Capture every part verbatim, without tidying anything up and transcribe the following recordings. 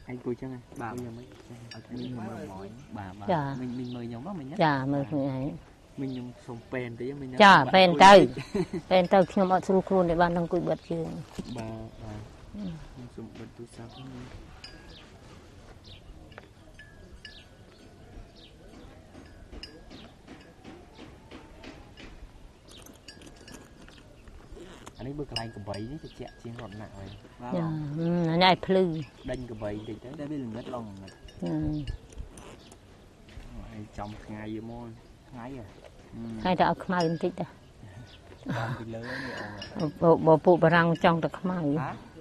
anh vui chứ này bà mình mình mỏi bà bà mình mình mời nhóm đó mình nhé dạ mời người ấy mình nhung sống bền tí mình dạ bền tay bền tay khi mà sưu khuôn để ban đang cùi bật chứ bà bà sống bật tôi sao anh ấy bước cái của bấy thì chạy chiến rộn nặng rồi nó nhai plư đánh của bấy thì tới đây bên ngất lòng trong ngày vô môi ngày à hai đã khmai một tí đã bộ bộ bộ bà răng trong được khmai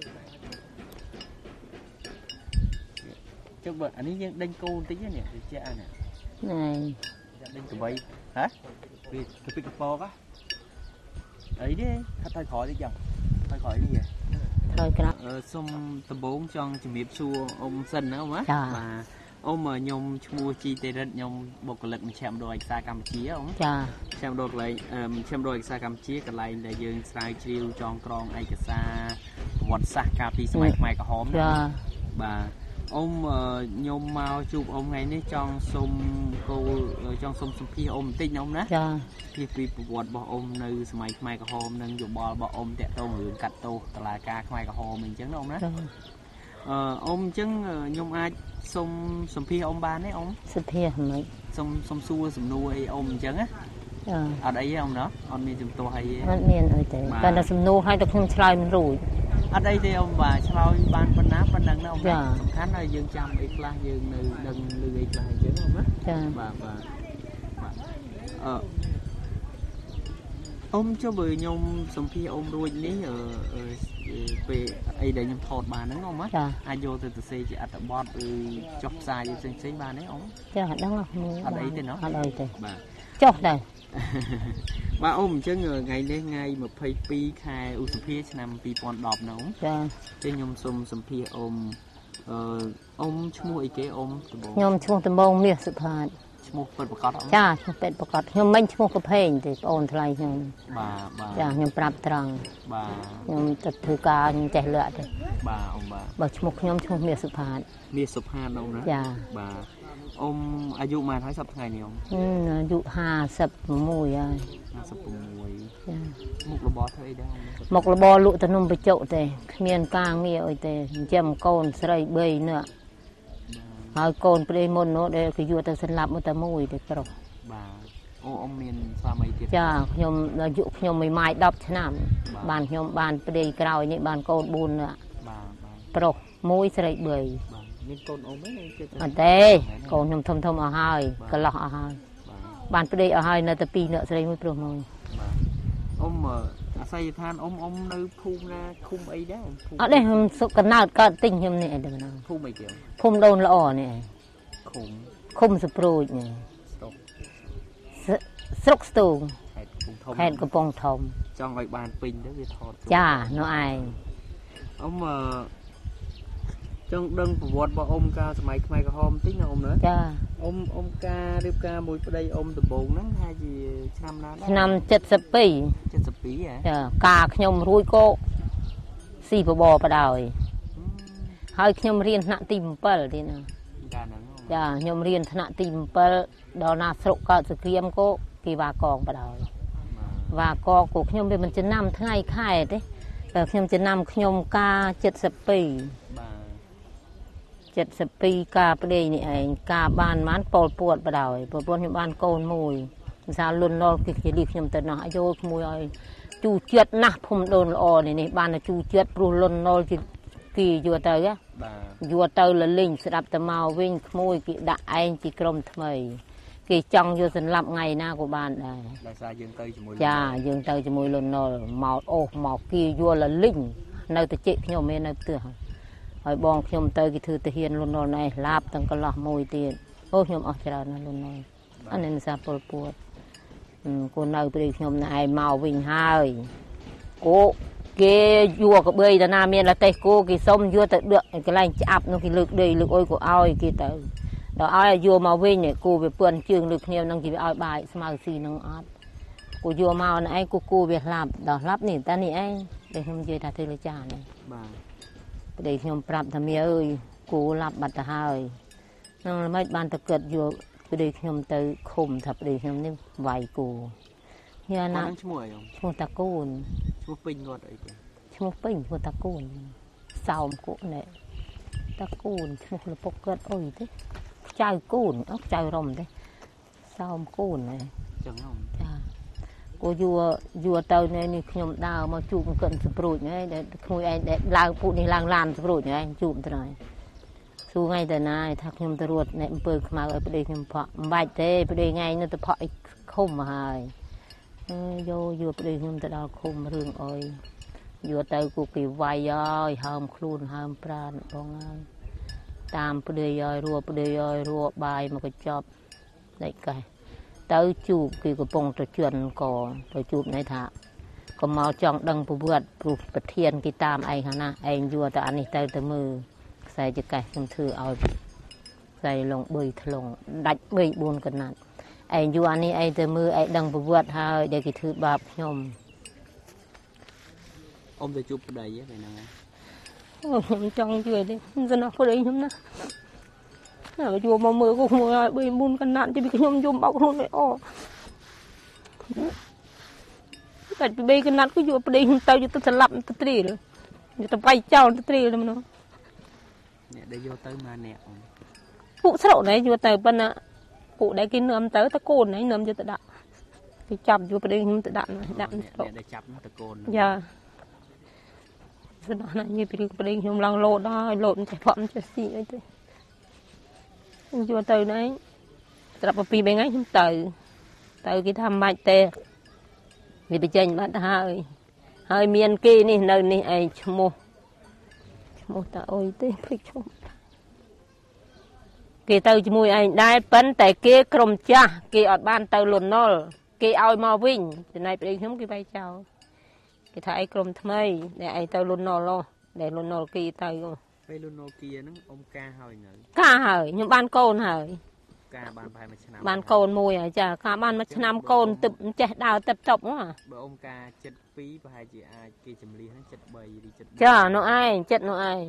chứ bật anh ấy đánh cô tí nè thì chạy nè này đánh của bấy hả vì cái pick up á ấy đi thay khỏi đi chồng thay khỏi đi vậy thôi cái đó ờ xong tầm bốn trong chuẩn bị xua ông sân nữa không á mà ông mà nhom mua chi tê đất nhom bộc lực mình chạm đôi xa Campuchia ông dạ chạm đôi lại chạm đôi xa Campuchia cái lại để dương sai chiêu trong tròn ai cái xa vật xa cà phê sài mai cả hóm dạ bà ông nhom mau chụp ông ngày ní trong sông cô trong sông sông phi ông tinh ông đó dạ khi phi vật bỏ ông nơi sài mai cả hóm nâng dùng bò bỏ ông tẹt tô hưởng cắt tô là ca mai cả hóm mình chứng ông đó ờ ông chứng nhom ai sông sông phi ông ban đấy ông sông phi mấy sông sông xua sông nuôi ông chứng á ở đây ông đó ông đi dùng tô hay anh miền ở đây còn là sông nuôi hay được không chơi mình rồi ở đây thì ông bà sao ban phân áp phân đằng đâu ông khán là dương trăm ít là dương nơi đằng lưu ít là chứng không á bà bà ờ ông cho bơi nhom sông phi ông đuôi ní ở về ấy để nhom thọt bà nữa không á ai vô từ từ xe chỉ ăn bọt chọc xài đi xinh xinh bà đấy ông dạ đúng không ở đây thì nó ở đây thì bà chọc đây bà ôm chứ người ngày đến ngày một phây pi khai u súp phi năm pi pon đọp nó dạ trên nhom sông sông phi ôm ông mua ý kế ôm nhom chung tầm bông miệt sự phạt muaเป็ดประกอบจ้าเป็ดประกอบยมไม่ชมูกระเพงแต่โอนทลายยมบ่าบ่าจ้ายมปรับตรังบ่ายมจัดถือการยมใจเลือดบ่าองบ่าบ่ชมูกยมชมูกเมียสุภาพเมียสุภาพองนะจ้าบ่าอมอายุมาเท่าสับไงเนี่ยองอืมอายุห้าสิบมุ้ยอ่ะห้าสิบมุ้ยมุกระบอเท่าไอ้ได้มุกระบอลุตะนุ่มไปโจแต่เมียนกลางเมียไอ้แต่เจียมโกนใส่เบยเนื้อหายโกนไปเลยมนโนเด็กคืออยู่แต่สลับมันแต่มุ้ยเด็กกระบ่าโอ้อมเมียนสามัยเดียจ้าขยมอายุขยมไม่ไม้ดับชนะบ้านขยมบ้านไปเลยกล่าวนี่บ้านโกนบุญเนื้อบ่าบ่าปรกมุ้ยใส่เบยมีต้นอมไหมอันเต้โกนยมทมทมเอาให้กระหลอกเอาให้บ้านไปเลยเอาให้ในแต่ปีเนื้อใส่มุ้ยปรกมุ้ยอมอาศัยทานอมอมในภูมินะคุมไอ้ได้อ๋อได้ผมสุกนาดก็ติ่งยมเนี่ยเดี๋ยวนะภูมิไม่เกี่ยวภูมิโดนละอ่อเนี่ยคุมคุมสปรูเนี่ยสรุกสตูงแผ่นกระปองทอมจองไว้บานปิงได้ไปทอดจ้าโนไออมจงดึงประวัติบ่อมกาสมัยใหม่ก็หอมติ๊งอมเนอะจ้าอมอมกาเรียบกามวยประเดี๋ยวอมตะบงนั้นให้จีชามนั้นชามเจ็ดสิบปีเจ็ดสิบปีอ่ะจ้ากาขยมรุยโกสี่ปบประดาวให้ขยมเรียนหน้าติมเปิลดีนะจ้าขยมเรียนหน้าติมเปิลดอนาสรุก็จะเกียมโกกีวากองประดาววากองกูขยมเป็นมันจะนำทั้งไงไข่เด้แต่ขยมจะนำขยมกาเจ็ดสิบปีเจ็ดสิบปีกาประเดี๋ยวนี่ไอ้กาบ้านมันปวดปวดประดาวปวดปวดที่บ้านโกนมวยซาลุนนอลกิจดีขยมแต่หน้าโยกมวยจูเจ็ดนะผมโดนอ่อนี่นี่บ้านจูเจ็ดปลุลุนนอลกิกี่ยัวเตยอะยัวเตยละลิงสลับตะมาวิ่งมวยกิด่าไอ้กิกรมทำไมกิจังยัวสันลับไงหน้ากูบ้านได้จ้ายังเตยจมูกลุนนอลเมาโอ้เมากี่ยัวละลิงในตะเจี๊ยขยมเมนในเตือหอยบองขยมเตยกิถือตะเฮียนลุนนอลในลาบตั้งกะละมวยเตียนโอ้ขยมออกจากนั้นลุนนอลอันนี้มันซาปวดปวดกูนายไปขยมนายเมาวิ่งหายกูเกยัวกับเบยแต่นาเมียนละเตะกูกิส้มยัวแต่เดือดก็ไล่จับนู่นกิลึกดีลึกโอ้ยกูเอาไอ้กิเตอเราเอายัวมาวิ่งเนี่ยกูไปเปื่อนจึงลึกเนี่ยนั่งกิไปเอาใบสมาสีนั่งอัดกูยัวมาไอ้กูกูไปหลับดอกลับนี่ตานี่ไอ้เดี๋ยวขยมเจอตาเทเลจานเลยเดี๋ยวขยมปรับทำเมียเอ้ยกគូឡាប់បាត់ទៅហើយនឹងមិនបានទៅកើតយកប្តីខ្ញុំទៅឃុំថាប្តីខ្ញុំនេះវាយគូញ៉ាណាឈ្មោះអីឈ្មោះតាគូនឈ្មោះពេញគាត់អីទេឈ្មោះពេញឈ្មោះតាគូនសោមគូណែតាគូនឈ្មោះលពុកកើតអុយទេចៅគូនអត់ចៅរំទេសោមគូនណែចឹងហ៎ចាគូយួរយួរទៅនេះខ្ញុំដើរមកជួបកិនស្ព្រួចហ្នឹងដែលក្មួយឯងដែលឡើងពូនេះឡើងឡានស្ព្រួចហ្នឹងជួបទៅហើយសួរថ្ងៃទៅណាថាខ្ញុំទៅរត់អ្នកអំពើខ្មៅឲ្យប្តីខ្ញុំផក់មិនបាច់ទេប្តីថ្ងៃនោះទៅផក់ឲ្យឃុំមកហើយយកយួរប្តីខ្ញុំទៅដល់ឃុំរឿងអុយយួរទៅគូគេវាយហើយហើមខ្លួនហើមប្រាណបងហើយតាមប្តីឲ្យរួប្តីឲ្យរួបាយមកកញ្ចប់ដេកកែទៅជួបគេកំពុងទៅជន់កទៅជួបន័យថាក៏មកចង់ដឹងប្រវត្តិព្រោះប្រធានគេតាមឯងខាងណាឯងយួរទៅអានេះទៅទៅមើលខ្សែចកេះខ្ញុំធ្វើឲ្យខ្សែលងបីថ្លងដាច់បីបួនកណាត់ឯងយួរអានេះឯងទៅមើលឯងដឹងប្រវត្តិហើយដែលគេធ្វើបាបខ្ញុំអ៊ំទៅជួបប្តីហ្នឹងហ្នឹងអូខ្ញុំចង់ជួយទេសំណោះប្តីខ្ញុំណាហើយជួបមកមើលក៏ខ្ញុំឲ្យបីបួនកណាត់ជិះខ្ញុំយំបោកខ្លួនឲ្យអតែពីបីកណាត់ក៏យកប្តីខ្ញុំទៅយកទៅស្លាប់ទៅត្រៀលយកទៅបាយចោលទៅត្រៀលទៅមនុស្សអ្នកដែលយកទៅមកអ្នកពួកស្រុកណែយកទៅប៉ុន្តែពួកដែលគេនាំទៅតកូនណែនាំយកទៅដាក់គេចាប់យកប្តីខ្ញុំទៅដាក់ដាក់ស្រុកអ្នកដែលចាប់តកូនយ៉ាស្នណាញីពីប្តីខ្ញុំឡើងលោតដល់លោតចេះផក់ចេះស៊ីអីទេយកទៅណែត្រាប់ពីរបីថ្ងៃខ្ញុំទៅទៅគេថាមិនបាច់ទេវាបញ្ចេញបាត់ហើយហើយមានគេនេះនៅនេះឯងឈ្មោះឈ្មោះតាអុយទេភ្លេចឈ្មោះគេទៅជាមួយឯងដែរប៉ុន្តែគេក្រុមចាស់គេអត់បានទៅលន់នល់គេឲ្យមកវិញចំណែកប្តីខ្ញុំគេបាយចោលគេថាឯងក្រុមថ្មីដែលឯងទៅលន់នល់ដែលលន់នល់គេទៅពេលលន់នល់គីហ្នឹងអ៊ំកាហើយនៅកាហើយខ្ញុំបានកូនហើយកាបានប្រហែលមួយឆ្នាំបានកូនមួយហើយចាកាបានមួយឆ្នាំកូនទឹកចេះដើរទឹកតប់ហ៎បើអ៊ំកាเจ็ดពីរប្រហែលជាអាចគេចម្លៀសហ្នឹងเจ็ดបីឬเจ็ดចានោះឯងចិត្តនោះឯង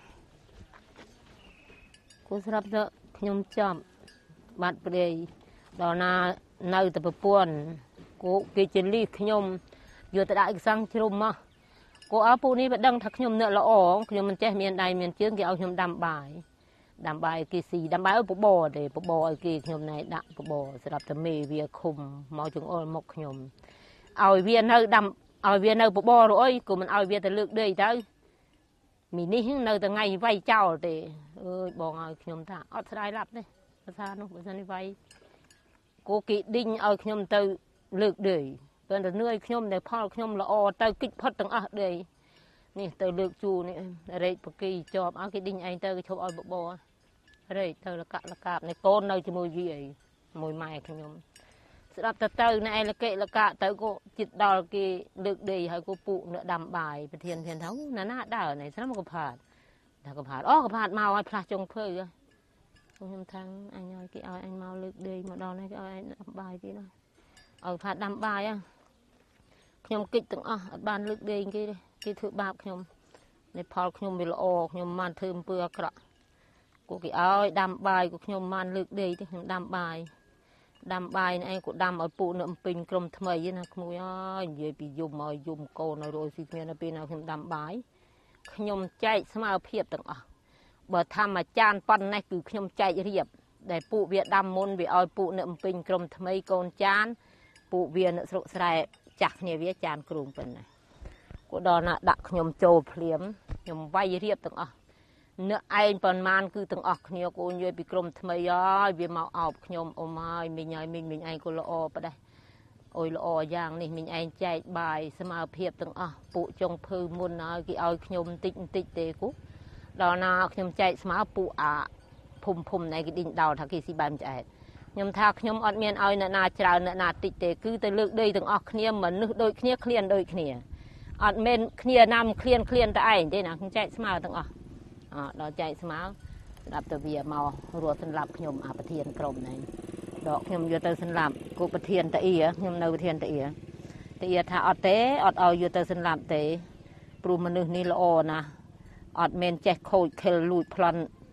គូស្រាប់ទៅខ្ញុំចាប់បាត់ប្តីដល់ណានៅតែប្រពន្ធគូគេចលីខ្ញុំយកទៅដាក់ឯកសារជ្រុំមកគូអើពូនេះបើដឹងថាខ្ញុំនឹកល្អខ្ញុំមិនចេះមានដៃមានជើងគេឲ្យខ្ញុំដាំបាយដាំបាយគេស៊ីដាំបាយឲ្យបបរទេបបរឲ្យគេខ្ញុំណែដាក់បបរស្រាប់តែមេវាឃុំមកចង្អុលមកខ្ញុំឲ្យវានៅដាំឲ្យវានៅបបរអុយក៏មិនឲ្យវាទៅលើកដេកទៅមីនេះនៅតែថ្ងៃវាយចោលទេអើយបងឲ្យខ្ញុំថាអត់ស្ដាយឡាប់ទេភាសានោះបើសិននេះវាយគូគេឌីងឲ្យខ្ញុំទៅលើកដេកប៉ុន្តែនឿយខ្ញុំដែលផលខ្ញុំល្អទៅគិតផុតទាំងអស់ដេកនេះទៅលើកជូនេះរែកបកីជាប់ឲ្យគេឌីងឯងទៅគេឈប់ឲ្យបបររែកទៅលកាក់លកាបនេះកូននៅជាមួយវាអីមួយម៉ែខ្ញុំស្ដាប់ទៅទៅណែលកេលកាទៅក៏ចិត្តដល់គេលើកដេកហើយក៏ពុកនៅដាំបាយប្រធានធានថាណាណាដើរនេះស្រាប់មកកផាតថាកផាតអូកផាតមកឲ្យផ្លាស់ចុងភើខ្ញុំថាអញឲ្យគេឲ្យអញមកលើកដេកមកដល់នេះគេឲ្យអញដាំបាយគេណាឲ្យផាតដាំបាយខ្ញុំគិតទាំងអស់អត់បានលើកដេកគេទេគេធ្វើបាបខ្ញុំនៃផលខ្ញុំវាល្អខ្ញុំមិនធ្វើអំពើអាក្រក់គូគេឲ្យដាំបាយគូខ្ញុំមិនលើកដេកទេខ្ញុំដាំបាយដាំបាយនេះឯងក៏ដាំឲ្យពូនៅអំពេញក្រុមថ្មីណាក្មួយអើយនិយាយពីយំឲ្យយំកូនឲ្យរយស៊ីគ្នានៅពេលណាខ្ញុំដាំបាយខ្ញុំចែកស្មើភាពទាំងអស់បើធម្មចានប៉ុណ្ណេះគឺខ្ញុំចែករៀបដែលពូវាដាំមុនវាឲ្យពូនៅអំពេញក្រុមថ្មីកូនចានពូវានៅស្រុកស្រែចាស់គ្នាវាចានគ្រូប៉ុណ្ណាក៏ដល់ណាដាក់ខ្ញុំចូលភ្លាមខ្ញុំវាយរៀបទាំងអស់នៅឯងប៉ុន្មានគឺទាំងអស់គ្នាគូនិយាយពីក្រុមថ្មីហើយវាមកអោបខ្ញុំអ៊ំហើយមីងហើយមីងមីងឯងក៏ល្អប្រដែរអុយល្អយ៉ាងនេះមីងឯងចែកបាយស្មើភាពទាំងអស់ពួកចុងភើមុនហើយគេឲ្យខ្ញុំបន្តិចបន្តិចទេគូដល់ណាខ្ញុំចែកស្មើពួកអាភុំភុំណែគេឌីងដល់ថាគេស៊ីបាយមិនឆ្អែតខ្ញុំថាខ្ញុំអត់មានឲ្យអ្នកណាច្រើនអ្នកណាតិចទេគឺទៅលើកដេកទាំងអស់គ្នាមនុស្សដូចគ្នាឃ្លានដូចគ្នាអត់មែនគ្នាណាំឃ្លានឃ្លានតែឯងទេណាខ្ញុំចែកស្មើទាំងអស់អត់ដល់ចែកស្មើស្ដាប់ទៅវាមករត់សម្លាប់ខ្ញុំអាប្រធានក្រុមនេះដកខ្ញុំយកទៅសម្លាប់គូប្រធានតាអ៊ីខ្ញុំនៅប្រធានតាអ៊ីតាអ៊ីថាអត់ទេអត់ឲ្យយកទៅសម្លាប់ទេព្រោះមនុស្សនេះល្អណាស់អត់មែនចេះខូចខិលលួចប្លន់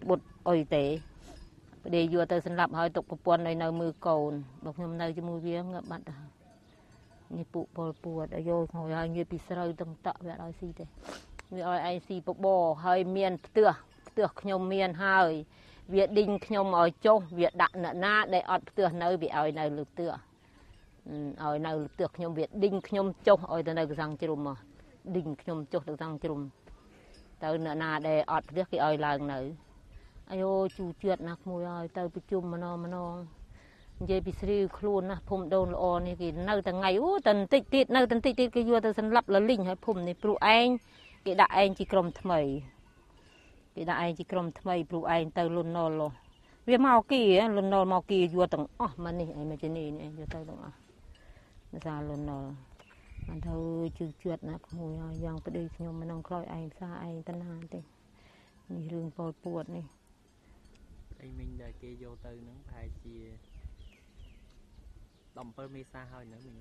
បុតអុយទេប្តីយកទៅសម្លាប់ហើយទុកប្រពន្ធឲ្យនៅមើលកូនបើខ្ញុំនៅជាមួយវាងាប់បាត់ហើយនេះពុពលពួតឲ្យយកហើយហើយងាយពីស្រូវទាំងតក់វាឲ្យស៊ីទេវាឲ្យឯងស៊ីបបរហើយមានផ្ទះផ្ទះខ្ញុំមានហើយវាឌីងខ្ញុំឲ្យចុះវាដាក់អ្នកណាដែលអត់ផ្ទះនៅវាឲ្យនៅលើផ្ទះឲ្យនៅលើផ្ទះខ្ញុំវាឌីងខ្ញុំចុះឲ្យទៅនៅកសាំងជ្រុំមកឌីងខ្ញុំចុះទៅកសាំងជ្រុំទៅអ្នកណាដែលអត់ផ្ទះគេឲ្យឡើងនៅអាយូជូជឿតណាស់ក្មួយឲ្យទៅប្រជុំម្ដងម្ដងនិយាយពីស្រីខ្លួនណាភូមិដូនល្អនេះគេនៅតែថ្ងៃអូតែបន្តិចទៀតនៅតែបន្តិចទៀតគេយកទៅសម្លាប់លលីងហើយភូមិនេះព្រោះឯងគេដាក់ឯងជាក្រុមថ្មីគេដាក់ឯងជាក្រុមថ្មីព្រោះឯងទៅលន់ណលវាមកគីលន់ណលមកគីយកទាំងអស់មកនេះឯងមកជានេះនេះយកទៅទាំងអស់ភាសាលន់ណលអត់ទៅជឿជឿតណាក្មួយឲ្យយ៉ាងប្តីខ្ញុំមិននឹងក្រោយឯងផ្សារឯងតណាទេនេះរឿងពលពួតនេះអីមិញដែលគេយកទៅហ្នឹងប្រហែលជាដប់7មេសាហើយនៅមិញ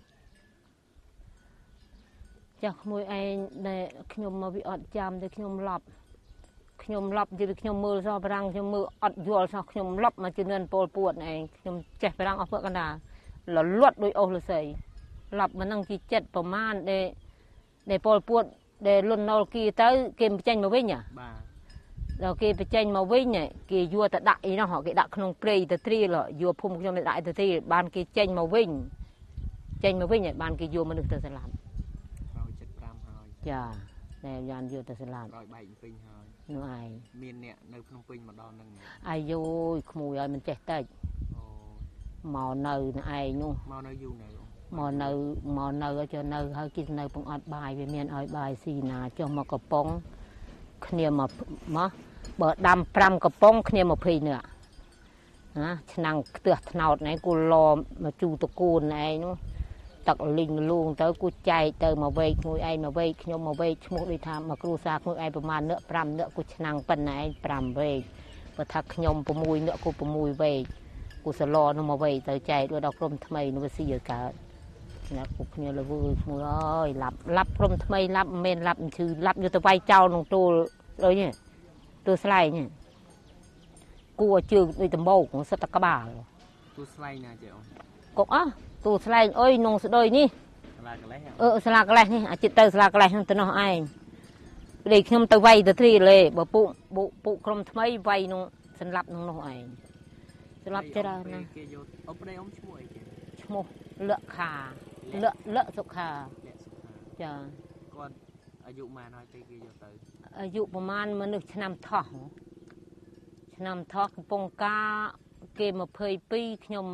ចាស់ក្មួយឯងដែលខ្ញុំមកវាអត់ចាំតែខ្ញុំឡប់ខ្ញុំឡប់និយាយពីខ្ញុំមើលសោះប្រាំងខ្ញុំមើលអត់យល់សោះខ្ញុំឡប់មកជំនាន់ពលពួតឯងខ្ញុំចេះប្រាំងអស់ពើកណ្ដាលលត់ដោយអូសលស័យឡប់មិននឹងជាចិត្តប្រមាណដែលដែលពលពួតដែលលន់ណុលគីទៅគេបញ្ចេញមកវិញហ៎បាទដល់គេបញ្ចេញមកវិញគេយកទៅដាក់អីនោះគេដាក់ក្នុងព្រៃទៅត្រៀលយកភូមិខ្ញុំទៅដាក់ទៅត្រៀលបានគេចេញមកវិញចេញមកវិញបានគេយកមនុស្សទៅស្លាប់ក្រោយ75ហើយចាតែយ៉ានយកទៅស្លាប់ក្រោយបែកពេញហើយនោះឯងមានអ្នកនៅក្នុងពេញម្ដងហ្នឹងអាយយក្មួយឲ្យមិនចេះតិចអូមកនៅឯងនោះមកនៅយូរនៅមកនៅមកនៅចុះនៅហើយគេនៅពងអត់បាយវាមានឲ្យបាយស៊ីណាចុះមកកំប៉ុងគ្នាមកមកបើដាំ5កំប៉ុងគ្នា20នាក់ណាឆ្នាំងខ្ទះថ្នោតណែគូឡមកជូតកូនឯងនោះទឹកលីងលួងទៅគូចែកទៅមកវែកមួយឯងមកវែកខ្ញុំមកវែកឈ្មោះដូចថាមកគ្រូសាមួយឯងប្រមាណនឹក5នឹកគូឆ្នាំងប៉ុណ្ណែឯង5វែកបើថាខ្ញុំ6នឹកគូ6វែកគូសឡនោះមកវែកទៅចែកដល់ក្រុមថ្មីនោះវាស៊ីឲ្យកើតណាគូគ្នាលវើមួយអើយឡាប់ឡាប់ក្រុមថ្មីឡាប់មិនមែនឡាប់ឈឺឡាប់យកទៅវាយចោលក្នុងទូលដូចនេះទូស្លែងនេះគួរជើងដូចដំបូកសិតតក្បាលទូស្លែងណាចេះអូកុកអោះទូស្លែងអុយនងស្ដុយនេះស្លាកលេសអឺស្លាកលេសនេះអាចិត្តទៅស្លាកលេសហ្នឹងទៅនោះឯងពេលខ្ញុំទៅវាយទៅទ្រីលេបើពុកពុកក្រុមថ្មីវាយនោះសម្លាប់ក្នុងនោះឯងសម្លាប់ច្រើនណាគេយកអ៊ំប្តីអ៊ំឈ្មោះអីគេឈ្មោះលក្ខាលក្លក្សុខាចាគាត់អាយុប៉ុន្មានហើយពេលគេយកទៅអាយុប្រហែលមនុស្សឆ្នាំថោះឆ្នាំថោះកំពង់ការគេ22ខ្ញុំ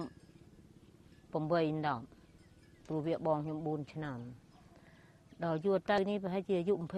8ដងព្រោះវាបងខ្ញុំ4ឆ្នាំដល់យួរទៅនេះប្រហែលជាអាយុ25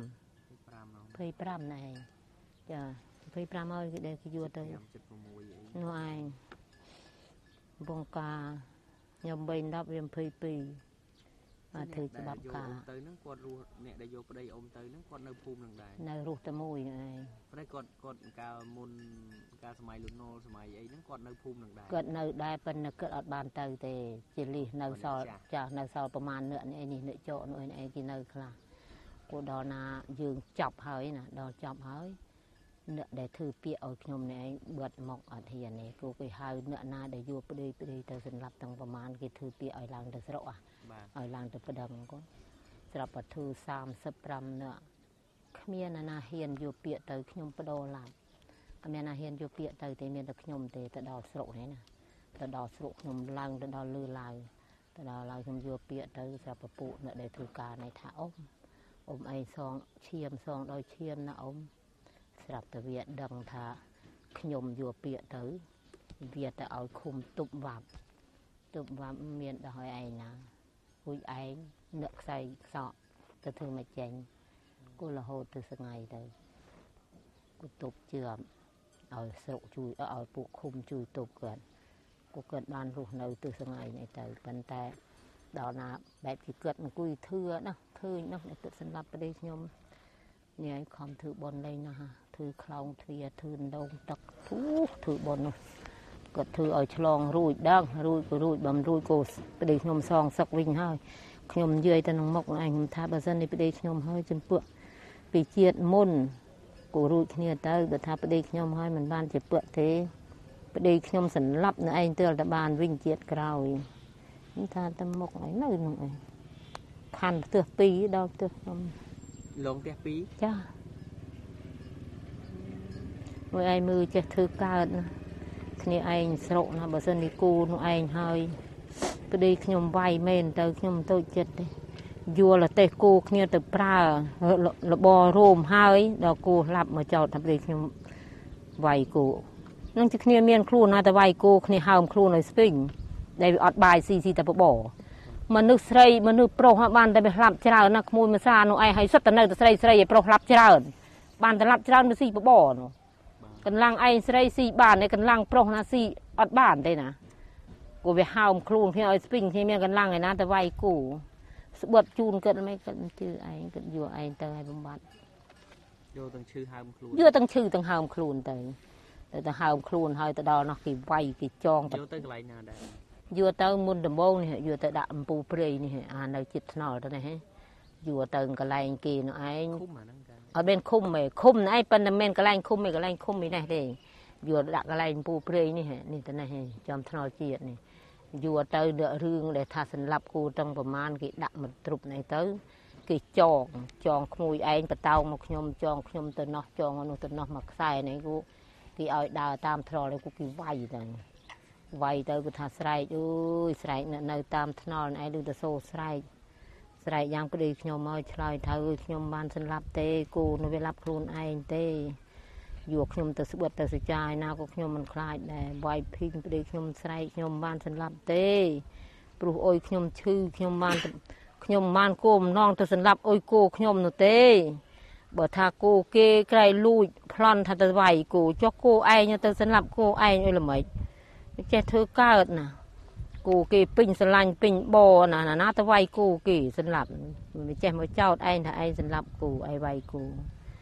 25ណែចា25ហើយគេដែលគេយួរទៅនោះឯងកំពង់ការខ្ញុំ3 10វា22បាទធ្វើច្បាប់ការទៅហ្នឹងគាត់រស់អ្នកដែលយកប្តីអ៊ំទៅហ្នឹងគាត់នៅភូមិនឹងដែរនៅរស់តែមួយហ្នឹងឯងព្រោះគាត់គាត់កាលមុនកាលសម័យលន់ណុលសម័យអីហ្នឹងគាត់នៅភូមិនឹងដែរគាត់នៅដែរប៉ុន្តែគាត់អត់បានទៅទេជាលិះនៅសល់ចាស់នៅសល់ប្រហែលនឹកនេះនេះនឹកចោនោះឯងគេនៅខ្លះគាត់ដល់ណាយើងចាប់ហើយណាដល់ចាប់ហើយនឹកដែលធ្វើពាក្យឲ្យខ្ញុំនេះឯងបឺតមកអត់ហ៊ាននេះព្រោះគេហៅនឹកណាដែលយកប្តីប្តីទៅសម្លាប់ទាំងប្រហែលគេធ្វើពាក្យឲ្យឡើងទៅស្រុកអាឲ្យឡើងទៅប្តឹងគាត់ស្រាប់តែធ្វើ35នាក់គ្មានណាហ៊ានយកពាក្យទៅខ្ញុំបដូរឡាប់អត់មានណាហ៊ានយកពាក្យទៅទេមានតែខ្ញុំទេទៅដល់ស្រុកហ្នឹងណាទៅដល់ស្រុកខ្ញុំឡើងទៅដល់លឺឡើងទៅដល់ឡើងខ្ញុំយកពាក្យទៅស្រាប់ពពុះអ្នកដែលធ្វើការនេះថាអ៊ំអ៊ំអីសងឈាមសងដោយឈាមណាអ៊ំស្រាប់តែវាដឹងថាខ្ញុំយកពាក្យទៅវាទៅឲ្យឃុំទប់វាប់ទប់វាប់មានដល់ឲ្យឯងណាគួយឯងនឹកខ្សែខ្សក់ទៅធ្វើមកចេញគូរហូតទៅស្ងាយទៅគូទប់ជឿមឲ្យស្រុកជួយឲ្យពួកឃុំជួយទប់គាត់គូគាត់បានរស់នៅទៅស្ងាយនេះទៅប៉ុន្តែដល់ណាបែបជាគាត់អង្គុយធឿណាឃើញណាគាត់សម្រាប់ប្តីខ្ញុំនេះឯងខំធ្វើបន់លេងណាធ្វើខ្លោងទ្វាធ្វើដងទឹកធូធ្វើបន់នោះគាត់ធ្វើឲ្យឆ្លងរួចដឹងរួចក៏រួចបំរួចក៏ប្តីខ្ញុំសងសឹកវិញហើយខ្ញុំនិយាយទៅក្នុងមុខឯងខ្ញុំថាបើសិននេះប្តីខ្ញុំហើយចំពោះពីជាតិមុនกูรู้เนี่ยเตอร์แต่ถ้าประเดี๋ยวខ្ញុំให้มันบ้านจะเปิดเทประเดี๋ยวខ្ញុំสำลับในไอ้เตือนตะบานวิ่งเจียดกราวนี่ถ้าตะมกไอ้นู่นไอ้คันเตือปีดาวเตือខ្ញុំลงเตียปีจ้าเมื่อไอ้มือจะถือการนะนี่ไอ้สระนะบ่ซั่นนี่กูนู่นไอ้ให้ประเดี๋ยวខ្ញុំវាយមែនទៅខ្ញុំទៅចិត្តទេយួរតែគោគ្នាទៅប្រើរបររោមហើយដល់គោស្លាប់មកចោតថាពេលខ្ញុំវាយគោនឹងជាគ្នាមានខ្លួនណាតែវាយគោគ្នាហើមខ្លួនឲ្យស្ពេញដែលវាអត់បាយស៊ីស៊ីតែបបមនុស្សស្រីមនុស្សប្រុសបានតែវាស្លាប់ច្រើនណាក្មួយមួយសានោះឯងឲ្យសុទ្ធតែនៅតែស្រីស្រីឲ្យប្រុសស្លាប់ច្រើនបានតែស្លាប់ច្រើនទៅស៊ីបបនោះកន្លងឯងស្រីស៊ីបានតែកន្លងប្រុសណាស៊ីអត់បានទេណាគោវាហើមខ្លួនគ្នាឲ្យស្ពេញគ្នាមានកន្លងឯណាតែវាយគោស្បត់ជូនគិតមិនគិតជឿឯងគិតយកឯងទៅឲ្យបំបត្តិយកទាំងឈឺហើមខ្លួនយកទាំងឈឺទាំងហើមខ្លួនទៅទៅទៅហើមខ្លួនហើយទៅដល់នោះគេវាយគេចងយកទៅកន្លែងណាដែរយកទៅមុនដំបូងនេះយកទៅដាក់អំពូព្រៃនេះអានៅចិត្តថ្នល់ទៅនេះយកទៅកន្លែងគេនោះឯងឃុំអាហ្នឹងចាអត់មានឃុំទេឃុំឯងប៉ុន្តែមិនកន្លែងឃុំឯងកន្លែងឃុំនេះទេយកដាក់កន្លែងអំពូព្រៃនេះនេះទៅនេះចំថ្នល់ជាតិនេះយកទៅរឿងដែលថាសម្លាប់គូទាំងប្រមាណគេដាក់មកទ្រុបនេះទៅគេចងចងក្មួយឯងបតោងមកខ្ញុំចងខ្ញុំទៅនោះចងនោះទៅនោះមកខ្សែនេះគូគេឲ្យដើរតាមថ្នល់នេះគូគេវាយទៅវាយទៅគេថាស្រែកអើយស្រែកនៅតាមថ្នល់ឯងដូចទៅសូស្រែកស្រែកយ៉ាងប្តីខ្ញុំមកឆ្លើយថាអើយខ្ញុំបានសម្លាប់ទេគូនៅវាលាប់ខ្លួនឯងទេយកខ្ញុំទៅស្បត់ទៅសចាយណាក៏ខ្ញុំមិនខ្លាចដែរវាយភីងប្តីខ្ញុំស្រែកខ្ញុំបានសម្លាប់ទេព្រោះអុយខ្ញុំឈឺខ្ញុំបានខ្ញុំបានគោម្ដងទៅសម្លាប់អុយគោខ្ញុំនោះទេបើថាគោគេក្រៃលួចប្លន់ថាទៅវាយគោចុះគោឯងទៅសម្លាប់គោឯងអុយល្មិចចេះធ្វើកើតណាគោគេពេញស្រឡាញ់ពេញបណាណាទៅវាយគោគេសម្លាប់មិនចេះមកចោតឯងថាឯងសម្លាប់គោឯងវាយគោ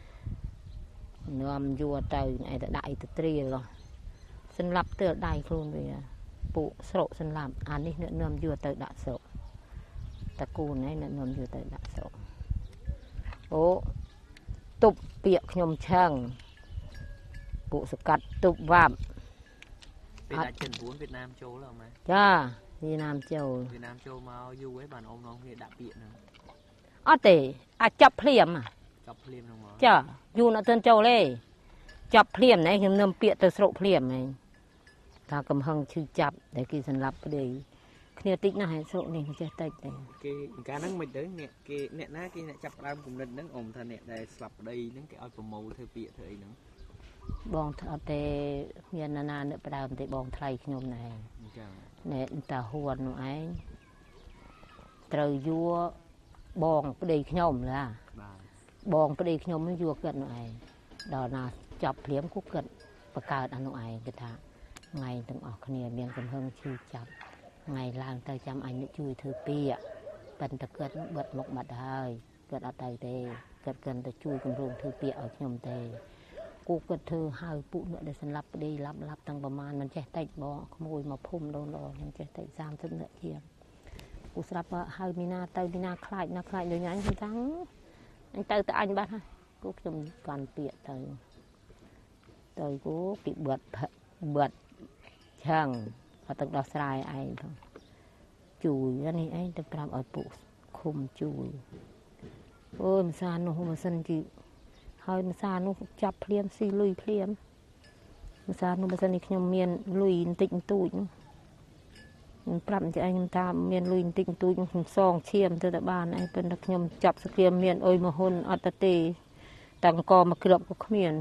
នាំយួរទៅឯទៅដាក់អីទៅត្រៀលសម្លាប់ទើដៃខ្លួនវាពួកស្រកសម្លាប់អានេះអ្នកនាំយួរទៅដាក់ស្រកតកូនឯងអ្នកនាំយួរទៅដាក់ស្រកអូទប់ពាកខ្ញុំឆឹងពួកសកាត់ទប់វាប់ពេលដាក់ចិនវៀតណាមចូលអត់ម៉ែចាវៀតណាមចូលវៀតណាមចូលមកយូរហើយបានអ៊ំនងគ្នាដាក់ពាកហ្នឹងអត់ទេអាចចាប់ភ្លាមចាប់ភ្លាមហ្នឹងមកចាយូរអត់ទាន់ចូលទេចាប់ភ្លាមណែខ្ញុំនឹមពាកទៅស្រកភ្លាមហ្នឹងថាកំហឹងឈឺចាប់តែគេសម្លាប់ប្តីគ្នាតិចណាស់ហើយស្រកនេះចេះតិចតែគេកាលហ្នឹងមិនទៅអ្នកគេអ្នកណាគេអ្នកចាប់ដើមគំនិតហ្នឹងអ៊ំថាអ្នកដែលស្លាប់ប្តីហ្នឹងគេឲ្យប្រមូលធ្វើពាកធ្វើអីហ្នឹងបងអត់ទេមានណាណាអ្នកដើមទេបងថ្លៃខ្ញុំណែចាអ្នកតាហួននោះឯងត្រូវយួរបងប្តីខ្ញុំឡាបាទបងប្តីខ្ញុំយួរគាត់នោះឯងដល់ណាចាប់ភ្លាមគូគាត់បង្កើតអានោះឯងគេថាថ្ងៃទាំងអស់គ្នាមានកំហឹងឈឺចាប់ថ្ងៃឡើងទៅចាំអញនឹងជួយធ្វើពាកប៉ុន្តែគាត់បិទមុខបាត់ហើយគាត់អត់ទៅទេគាត់គាត់ទៅជួយគម្រោងធ្វើពាកឲ្យខ្ញុំទេគូគាត់ធ្វើហៅពួកអ្នកដែលសម្លាប់ប្តីឡាប់ឡាប់តាំងប្រមាណមិនចេះតិចបងក្មួយមកភូមិដូនល្អខ្ញុំចេះតិចសាមសិបនាក់ជាងគូស្រាប់ហៅមីណាទៅមីណាខ្លាចណាខ្លាចដូចអញខ្ញុំថាអញទៅទៅអញបាត់ហើយគូខ្ញុំកាន់ពាកទៅទៅគូគេបិទបិទឆាំងអត់ទឹកដោះស្រាយឯងផងជួយនេះឯងទៅប្រាប់ឲ្យពួកឃុំជួយអូយមិនសានោះមិនសិនជីហើយម្សានោះចាប់ភ្លាមស៊ីលុយភ្លាមម្សានោះបើសិននេះខ្ញុំមានលុយបន្តិចបន្តួចខ្ញុំប្រាប់តែឯងថាមានលុយបន្តិចបន្តួចខ្ញុំសងឈាមទៅតែបានឯងប៉ុន្តែខ្ញុំចាប់សក្រាមមានអុយមហ៊ុនអត់ទៅទេតាំងកមកគ្រាប់ក៏គ្មាន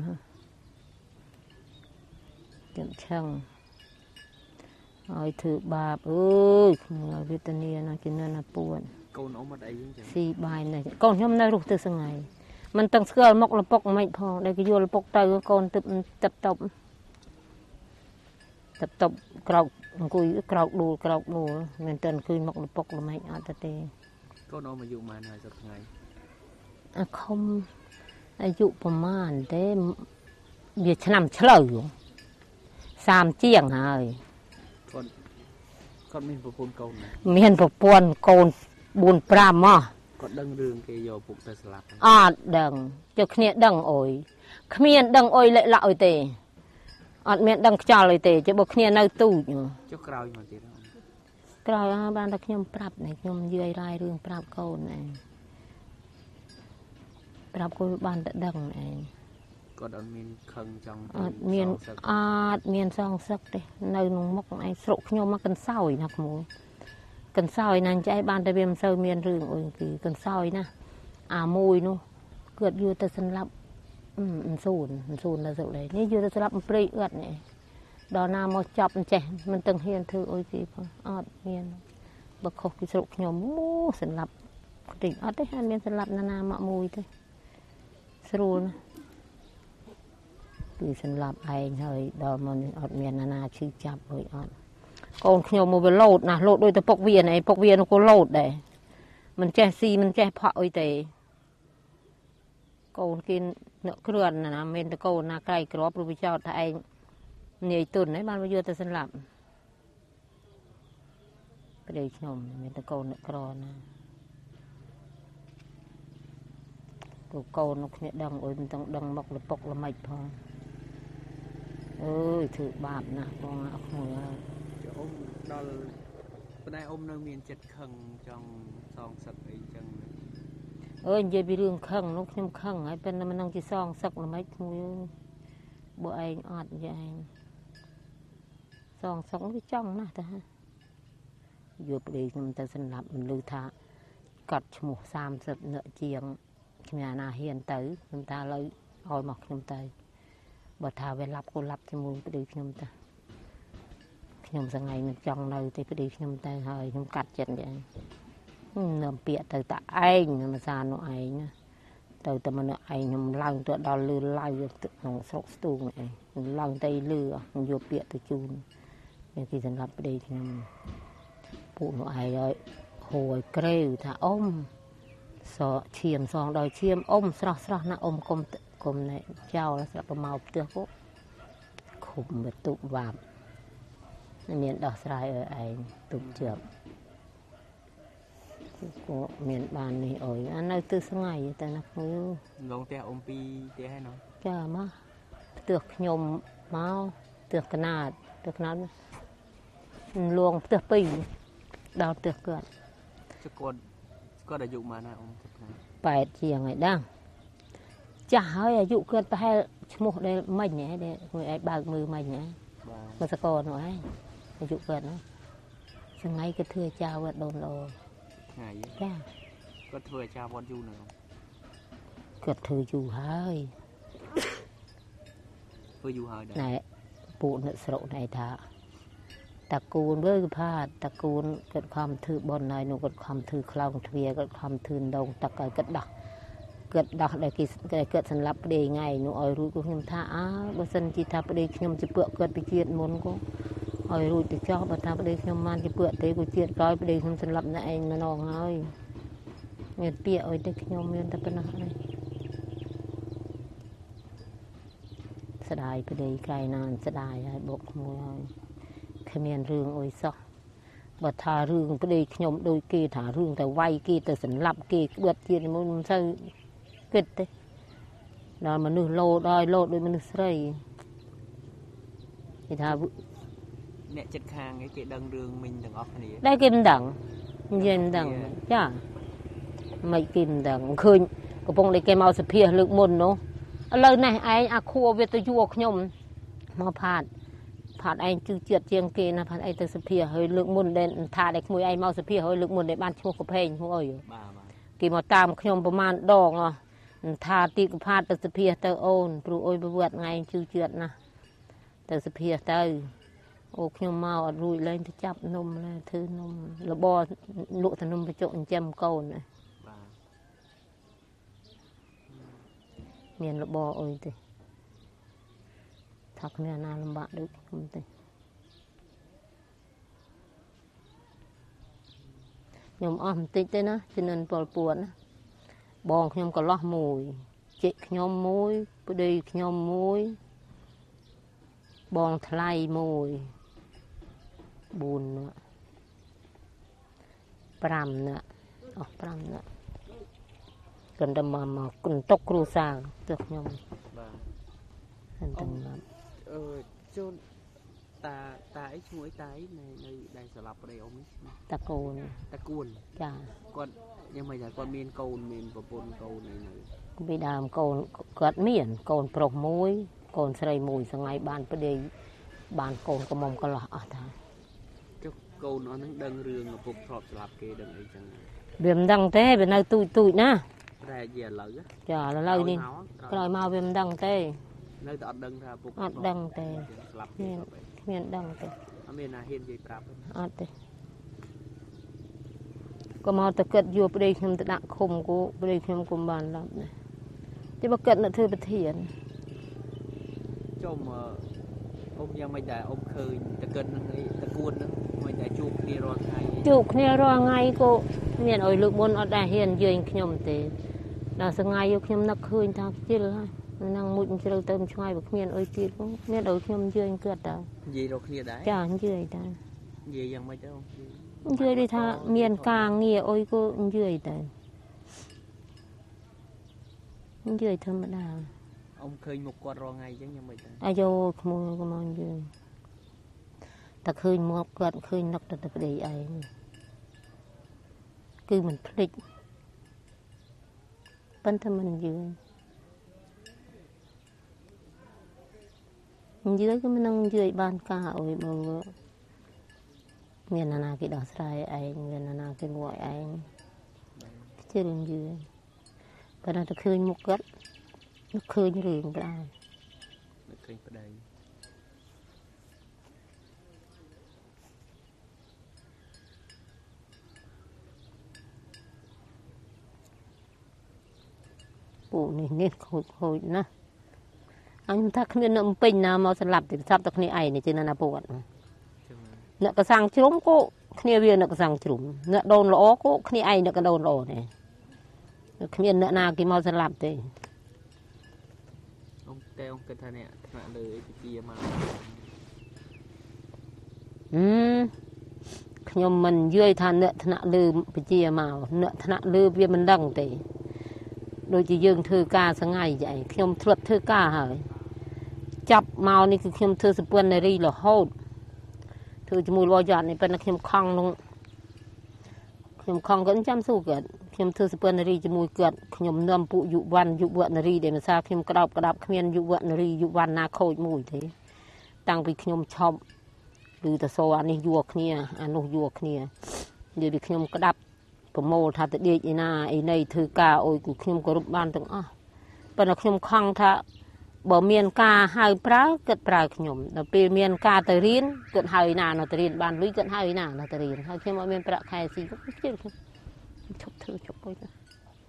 ខ្ញុំឆឹងឲ្យធ្វើបាបអើយខ្ញុំវេទនាណាស់ជំនឿណាពួនកូនអ៊ំអត់អីចឹងស៊ីបាយនេះកូនខ្ញុំនៅរស់ទៅសងៃមិនទាំងស្គាល់មកលពុកមិនផងដែលគេយល់លពុកទៅកូនទឹកទឹកតប់ទឹកតប់ក្រោកអង្គុយក្រោកដួលក្រោកដួលមិនទាន់ឃើញមកលពុកល្មិចអត់ទៅទេកូនអ៊ំអាយុប៉ុន្មានហើយសប្តាហ៍ថ្ងៃអាខំអាយុប្រមាណទេវាឆ្នាំឆ្លូវសាមជាងហើយគាត់គាត់មានប្រពន្ធកូនមានប្រពន្ធកូនបួនប្រាំមកគាត់ដឹងរឿងគេយកពុកទៅស្លាប់អត់ដឹងចុះគ្នាដឹងអុយគ្មានដឹងអុយលេខឡើយទេអត់មានដឹងខ្យល់អីទេchứបើគ្នានៅទូចចុះក្រោយមកទៀតក្រោយបានតែខ្ញុំប្រាប់នេះខ្ញុំនិយាយរាយរឿងប្រាប់កូនឯងប្រាប់កូនបានតែដឹងឯងគាត់អត់មានខឹងចង់អត់មានអត់មានសងសឹកទេនៅក្នុងមុខឯងស្រុកខ្ញុំមកកន្សោយណាក្មួយកន្សោយណាចៃបានតែវាមិនសូវមានរឿងអុយគឺកន្សោយណាអាមួយនោះគាត់យូរទៅសម្លាប់អឺស៊ូនស៊ូននៅស្រុកនេះនេះយូរទៅសម្លាប់ព្រៃអឺតនេះដល់ណាមកចាប់អញ្ចេះមិនទាំងហ៊ានធ្វើអុយគេផងអត់មានបើខុសពីស្រុកខ្ញុំអូសម្លាប់តិចអត់ទេអត់មានសម្លាប់ណាណាមកមួយទេស្រួលណាគឺសម្លាប់ឯងហើយដល់មកអត់មានណាណាឈឺចាប់អុយអត់កូនខ្ញុំមកវាលោតណាលោតដូចទៅពុកវាឯងពុកវានោះក៏លោតដែរមិនចេះស៊ីមិនចេះផក់អុយទេកូនគេអ្នកគ្រឿនណាមានតែកូនណាក្រៃក្របឬវាចោតថាឯងនាយទុនហ្នឹងបានមកយកទៅសម្លាប់ប្តីខ្ញុំមានតែកូនអ្នកក្រណាទៅកូននោះគ្នាដឹងអុយមិនต้องដឹងមកលពុកល្មិចផងអើយធ្វើបាបណាស់បងអស់មួយហើយអ៊ំដល់ប៉ុន្តែអ៊ំនៅមានចិត្តខឹងចង់សងសឹកអីចឹងអើយនិយាយពីរឿងខឹងនោះខ្ញុំខឹងហើយប៉ុន្តែមិននឹងជាសងសឹកល្មិចមួយបើឯងអត់និយាយឯងសងសឹកវាចង់ណាស់ទៅយកប្តីខ្ញុំទៅសម្លាប់មិនឮថាកាត់ឈ្មោះសាមសិបនឹកជាងគ្មានណាហ៊ានទៅខ្ញុំថាលើឲ្យមកខ្ញុំទៅបើថាវាឡាប់ក៏ឡាប់ជាមួយប្តីខ្ញុំទៅខ្ញុំសងៃមិនចង់នៅទេប្តីខ្ញុំទៅហើយខ្ញុំកាត់ចិត្តយ៉ាងនាំពាក្យទៅតាឯងមិនសានោះឯងណាទៅតែមនុស្សឯងខ្ញុំឡើងទៅដល់លឺឡៅក្នុងស្រុកស្ទូងឯងឡើងទៅលឺខ្ញុំយកពាក្យទៅជូនវាគេសម្រាប់ប្តីខ្ញុំពួកនោះឯងឲ្យហួយក្រេវថាអ៊ំសឈាមសងដល់ឈាមអ៊ំស្រស់ស្រស់ណាអ៊ំគុំគុំណែចោលស្រាប់ទៅមកផ្ទះពួកឃុំទៅទុកវាប់មានដោះស្រាយឲ្យឯងទុកជាប់ក៏មានបាននេះអុយអានៅទិសថ្ងៃតែណាគ្រូលងផ្ទះអ៊ំពីផ្ទះហើយណោះចាមកផ្ទះខ្ញុំមកផ្ទះកណាតផ្ទះកណាតលងផ្ទះពីរដល់ផ្ទះគាត់គាត់គាត់អាយុប៉ុន្មានណាអ៊ំប៉ែតជាងហើយដែរចាស់ហើយអាយុគាត់ប្រហែលឈ្មោះដែលមិញហ៎ដែលមួយឯងបើកមើលមិញហ៎មកសកលនោះឯងអាយុគាត់នោះសងៃគាត់ធ្វើចាវត្តដូនឡូថ្ងៃចាគាត់ធ្វើចាវត្តយូរណាស់គាត់ធ្វើយូរហើយធ្វើយូរហើយដែរណែពួកអ្នកស្រុកណែថាតាគូនវើផាតតាគូនគាត់ខំធ្វើបនហើយនោះគាត់ខំធ្វើខ្លោងទ្វាគាត់ខំធ្វើដងទឹកហើយគាត់ដោះគាត់ដោះដែលគេគាត់សម្លាប់ប្តីថ្ងៃនោះឲ្យរួចក៏ខ្ញុំថាអើបើសិនជាថាប្តីខ្ញុំជាពើគាត់ពីជាតិមុនក៏ឲ្យរួចទៅចោះបើថាប្តីខ្ញុំបានជាពើទេក៏ជាតិក្រោយប្តីខ្ញុំសម្លាប់អ្នកឯងម្ដងហើយមានពាក្យអុយតែខ្ញុំមានតែប៉ុណ្ណោះឯងស្ដាយប្តីក្រៃណានស្ដាយហើយបុកក្មួយហើយគ្មានរឿងអុយសោះបើថារឿងប្តីខ្ញុំដូចគេថារឿងតែវាយគេទៅសម្លាប់គេក្បួតជាតិមួយមិនសូវគិតទេដល់មនុស្សលោដល់លោដូចមនុស្សស្រីគេថាអ្នកចិត្តខាងឯងគេដឹងរឿងមិញទាំងអស់គ្នាដែរគេមិនដឹងនិយាយមិនដឹងចាមិនគេមិនដឹងឃើញកំពុងតែគេមកសភាលើកមុននោះឥឡូវនេះឯងអាខួរវាទៅយួរខ្ញុំមកផាតផាតឯងជឿជាតិជាងគេណាផាតឯងទៅសភាហើយលើកមុនដែលថាដែលក្មួយឯងមកសភាហើយលើកមុនដែលបានឈ្មោះកំផេងហ្នឹងអើយគេមកតាមខ្ញុំប្រមាណដងថាទីកផាតទៅសភាទៅអូនព្រោះអុយប្រវត្តិថ្ងៃជឿជាតិណាទៅសភាទៅអូខ្ញុំមកអត់រួចលែងទៅចាប់នំឡើយធ្វើនំរបរលក់តែនំបញ្ចុកចិញ្ចឹមកូនណាមានរបរអុយទេថាគ្មានណាលំបាកដូចខ្ញុំទេខ្ញុំអស់បន្តិចទេណាជំនិនពលពួតណាបងខ្ញុំក៏លោះមួយជិះខ្ញុំមួយប្តីខ្ញុំមួយបងថ្លៃមួយបួននាក់ប្រាំនាក់អស់ប្រាំនាក់គិនតែមកមកគិនតុកគ្រូសាទើខ្ញុំ Anh từng làm. Ờ, cho ta ta ấy chuối ta ấy này này đây sẽ lập ở đây ông ấy. Ta cồn. Ta cuốn. Dạ. Con nhưng mà giờ con miên cồn miên và bồn cồn này này. Bây đàm cồn cất miền cồn prok muối cồn sợi mùi sang ngày bàn bữa đây bàn cồn có mông có lọ ta. Cho cồn nó nó đằng rương ở phục sọp lập kê đằng ấy chẳng. Viêm đằng thế bên này tụi tụi na. Ra về lỡ á. Dạ là lâu đi. Rồi mau viêm đằng thế. Nơi tọt đằng ra phục. Ọt đằng thế. Miền miền đằng thế. Ở miền nào hiên gì prap. Ọt thế. Có mau ta cất vô bữa đây không ta đặt khum của bữa đây không cùng bàn lắm này. Chứ bà cất là thư bật thiện. Cho mà ông nhà mày đã ông khơi ta cân ấy ta cuốn đó mày đã chụp đi rồi ngay. Chụp nè rồi ngay cô miền ơi lực bốn ở đại hiền dưới nhom thế. Là sang ngày yêu nhom nặc khơi ta chứ là năng mũi chơi tôm cho ai bậc miền ơi chi cũng miền ơi nhom dưới cất đó. Gì rồi kia đấy. Chả dưới ta. Gì rằng mày đâu. Dưới đi tha miền càng nghĩa ôi cô dưới ta. Dưới thơm mà đào. Ông khơi một quạt rồi ngay chứ nhà mày. Ai vô mua cái món dưới. Ta khơi một quạt khơi nặc ta ta để ai. Cứ mình phịch. Bên thân mình dưới. Dưới cái mình đang dưới bàn cả ôi bầu. Miền nào nào cái đỏ sài anh, miền nào nào cái gọi anh. Chứ đừng dưới. Cái này ta khơi một quạt. Nó khơi như rừng cái ai. Nó khơi ở đây. Bộ này nên khôi khôi nè. Anh ta không biết nợ pin nào mà sẽ lập thì sắp được này ai này chứ là bộ nợ cái sang trúng cô kia viên nợ cái sang trúng nợ đồn lỗ cô kia ai nợ cái đồn lỗ này không biết nợ nào cái mau sẽ lập thì ông teo ông cái thằng này thằng lời cái kia mà ừm nhưng mình dưới thằng nợ thằng lư cái chia màu nợ thằng lư viên mình đằng thì đôi chỉ dương thư ca sang ngày vậy không thuật thư ca hỏi chập màu nàyคือខ្ញុំធ្វើសពន្ធរីរហូតធ្វើជាមួយលយ័តនេះប៉ុន្តែខ្ញុំខំនោះខ្ញុំខំក៏ចាំស៊ូគាត់ខ្ញុំធ្វើសពន្ធរីជាមួយគាត់ខ្ញុំនាំពួកយុវ័នយុវនារីដែលមិនថាខ្ញុំក្តោបក្តាប់គ្មានយុវនារីយុវ័នណាខូចមួយទេតាំងពីខ្ញុំឈប់ឬតសូអានេះយួរគ្នាអានោះយួរគ្នានិយាយពីខ្ញុំក្តាប់ប្រមូលថាទៅដេកឯណាឯណីធ្វើការអុយគឺខ្ញុំគោរពបានទាំងអស់ប៉ុន្តែខ្ញុំខំថាបើមានការហៅប្រើគិតប្រើខ្ញុំដល់ពេលមានការទៅរៀនគិតហៅណានៅទៅរៀនបានលុយគិតហៅណានៅទៅរៀនហើយខ្ញុំអត់មានប្រាក់ខែស៊ីខ្ញុំជិះខ្ញុំឈប់ធ្វើឈប់អុយទៅ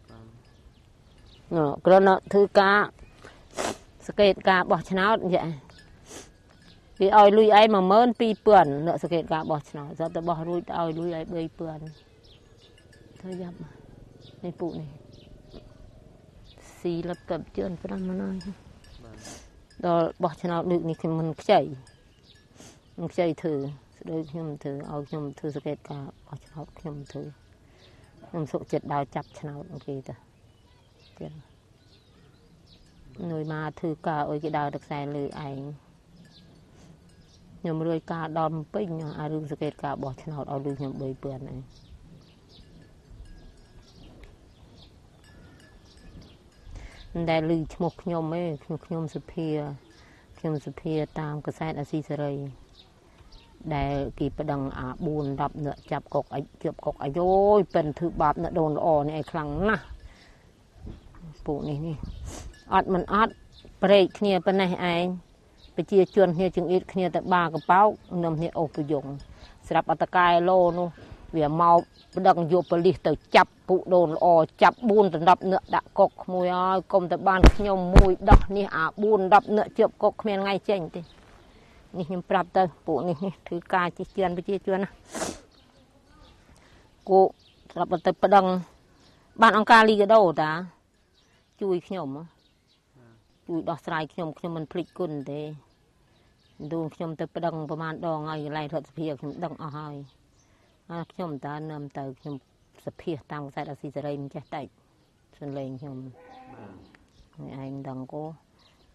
ណ៎គ្រាន់តែធ្វើការសង្កេតការបោះឆ្នោតចាគេឲ្យលុយឯង một nghìn hai trăm អ្នកសង្កេតការបោះឆ្នោតស្រាប់តែបោះរួចទៅឲ្យលុយឯង ba nghìn ធ្វើយ៉ាប់នេះពូនេះស៊ីលឹកកັບជឿនប្រាំមកហើយដល់បោះឆ្នោតលើកនេះខ្ញុំមិនខ្ចីមិនខ្ចីធ្វើស្ដីខ្ញុំធ្វើឲ្យខ្ញុំធ្វើសង្កេតការបោះឆ្នោតខ្ញុំធ្វើខ្ញុំសុខចិត្តដល់ចាប់ឆ្នោតគេទៅទៀតនុយមកធ្វើការអុយគេដើរទៅខ្សែលើឯងខ្ញុំរួយការដល់ពេញអារឿងសង្កេតការបោះឆ្នោតឲ្យលុយខ្ញុំ ba nghìn ឯងដែលលឺឈ្មោះខ្ញុំឯងខ្ញុំខ្ញុំសុភាខ្ញុំសុភាតាមកសែតអាស៊ីសេរីដែលគេប្តឹងអា bốn 10អ្នកចាប់កុកអីជាប់កុកអាយយប៉ិនធ្វើបាបអ្នកដូនល្អនេះឯងខ្លាំងណាស់ពួកនេះនេះអត់មិនអត់ប្រេកគ្នាប៉ុណ្ណេះឯងប្រជាជនគ្នាចង្អៀតគ្នាទៅបាកប៉ោកនឹមគ្នាអូសប្រយងស្រាប់អតកែឡូនោះវាមកប្តឹងយកប៉ូលីសទៅចាប់ពួកដូនល្អចាប់ bốn 10អ្នកដាក់កុកក្មួយហើយកុំតែបានខ្ញុំមួយដោះនេះអា bốn 10អ្នកជាប់កុកគ្មានថ្ងៃចេញទេនេះខ្ញុំប្រាប់ទៅពួកនេះនេះធ្វើការជិះជឿនប្រជាជនណាគោស្រាប់ទៅប្តឹងបានអង្គការលីកាដូតាជួយខ្ញុំជួយដោះស្រាយខ្ញុំខ្ញុំមិនភ្លេចគុណទេដួងខ្ញុំទៅប្តឹងប្រហែលដងហើយកន្លែងរដ្ឋសភាខ្ញុំដឹងអស់ហើយអាខ្ញុំតានាំទៅខ្ញុំសភាតាមខ្សែអាស៊ីសេរីមិនចេះតែសន្លេងខ្ញុំហើយឯងដឹងគោ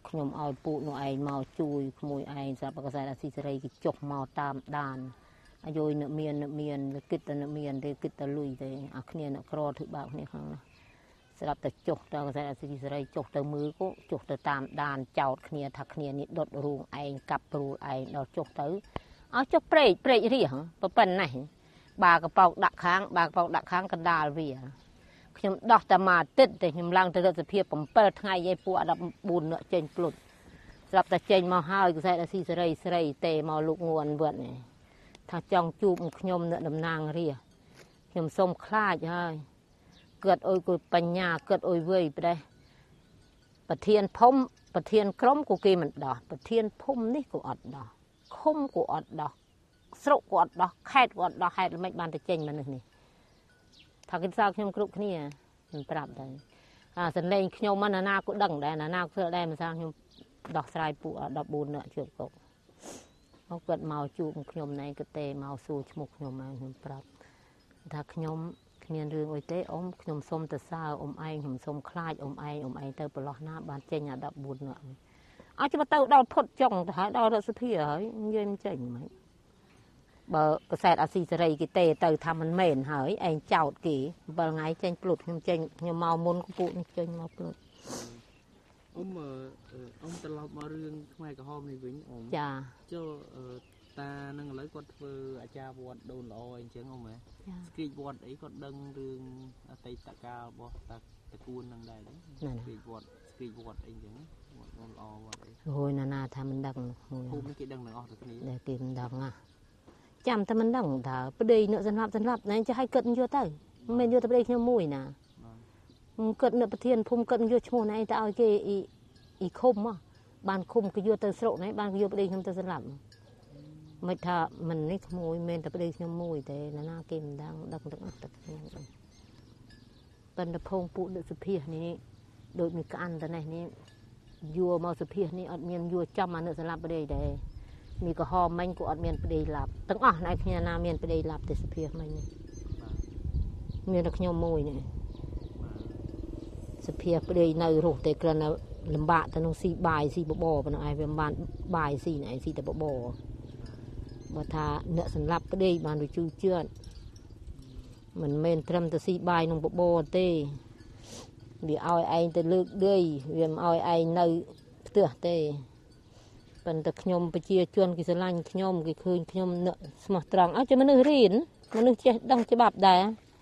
ខ្ញុំឲ្យពូនោះឯងមកជួយក្មួយឯងស្រាប់បកសែអាស៊ីសេរីគេចុះមកតាមដានអាយយនឹកមាននឹកមានគិតតែនឹកមានទេគិតតែលុយទេអាគ្នាអ្នកក្រធ្វើបាបគ្នាខាងណាស្រាប់តែចុះទៅបកសែអាស៊ីសេរីចុះទៅមើលក៏ចុះទៅតាមដានចោតគ្នាថាគ្នានេះដុតរូងឯងកាប់ព្រួលឯងដល់ចុះទៅឲ្យចុះព្រែកព្រែករៀងប៉ុណ្ណេះបាកប៉ោកដាក់ខាងបាកប៉ោកដាក់ខាងកណ្ដាលវាខ្ញុំដោះតែមកអាទិត្យតែខ្ញុំឡើងទៅរដ្ឋសភា7ថ្ងៃឯពួក14នាក់ចេញផ្លុតស្រាប់តែចេញមកហើយកសែតអាស៊ីសេរីស្រីទេមកលោកងួនវត្តនេះថាចង់ជួបខ្ញុំនៅតំណាងរាខ្ញុំសុំខ្លាចហើយកើតអុយគួយបញ្ញាកើតអុយវ័យប្រេះប្រធានភូមិប្រធានក្រុមក៏គេមិនដោះប្រធានភូមិនេះក៏អត់ដោះឃុំក៏អត់ដោះស្រុកក៏អត់ដោះខេត្តក៏អត់ដោះហេតុល្មិចបានតែចេញមកនេះនេះថាគេសើខ្ញុំគ្រប់គ្នាខ្ញុំប្រាប់ដែរអាសលេងខ្ញុំមិនណាក៏ដឹងដែរណាណាក៏ធ្វើដែរមិនសាខ្ញុំដោះស្រាយពួក14នាក់ជួបកុកមកគាត់មកជួបខ្ញុំណែក៏ទេមកសួរឈ្មោះខ្ញុំមកខ្ញុំប្រាប់ថាខ្ញុំគ្មានរឿងអីទេអ៊ំខ្ញុំសុំទៅសើអ៊ំឯងខ្ញុំសុំខ្លាចអ៊ំឯងអ៊ំឯងទៅប្រឡោះណាបានចេញអា14នាក់អត់ចាំទៅដល់ផុតចុងទៅហើយដល់រដ្ឋសភាហើយនិយាយមិនចេញហ្មងបើកសែតអាស៊ីសេរីគេទេទៅថាមិនមែនហើយឯងចោតគេ7ថ្ងៃចេញផ្លុតខ្ញុំចេញខ្ញុំមកមុនគពួកនេះចេញមកផ្លុតអ៊ំអ៊ំត្រឡប់មករឿងខ្មែរក្រហមនេះវិញអ៊ំចាចូលតានឹងឥឡូវគាត់ធ្វើអាចារ្យវត្តដូនល្អអីចឹងអ៊ំហ៎ស្គីចវត្តអីគាត់ដឹងរឿងអតីតកាលរបស់តាតកួននឹងដែរស្គីចវត្តស្គីចវត្តអីចឹងវត្តដូនល្អវត្តអីអូយណានាថាមិនដឹងមួយភូមិនេះគេដឹងទាំងអស់ទៅគ្នាតែគេមិនដឹងណាចាំតែមិនដឹងថាប្តីអ្នកសម្រាប់សម្រាប់ណែចាឲ្យគិតយកទៅមិនមែនយកទៅប្តីខ្ញុំមួយណាគិតអ្នកប្រធានភូមិគិតយកឈ្មោះណែទៅឲ្យគេអ៊ីអ៊ីឃុំមកបានឃុំគេយកទៅស្រុកណែបានគេយកប្តីខ្ញុំទៅសម្រាប់មិនថាមិននេះក្មួយមិនតែប្តីខ្ញុំមួយទេណាណាគេមិនដឹងដឹងទាំងអស់តែខ្ញុំប៉ុន្តែភងពួកដឹកសុភានេះដូចមានក្អានតែនេះនេះយកមកសុភានេះអត់មានយកចំអាអ្នកសម្រាប់ប្តីដែរมีก็หอมมันก็อดเมียนไปได้หลับตั้งอ๋อนายขยานาเมียนไปได้หลับแต่สเปียมันนี่เมียนขยมมวยนี่สเปียไปได้ในรูแต่กระนั้นลำบากแต่น้องสีบายสีบ่บ่ปนไอเป็นบ้านบายสีไหนสีแต่บ่บ่บ่ทาเนื้อสำหรับไปได้บ้านดูจูเจือนมันเมียนทำแต่สีบายน้องบ่บ่เต้เดี๋ยวเอาไอ้แต่เลือกด้วยเวียมเอาไอ้ในเตื้อเต้เป็นแต่ขยมไปเชียร์ชวนกิสลันขยมกิคืนขยมเนอะสมตรังอ้าวจะมันนึกเรียนมันนึกจะดังจะบาปได้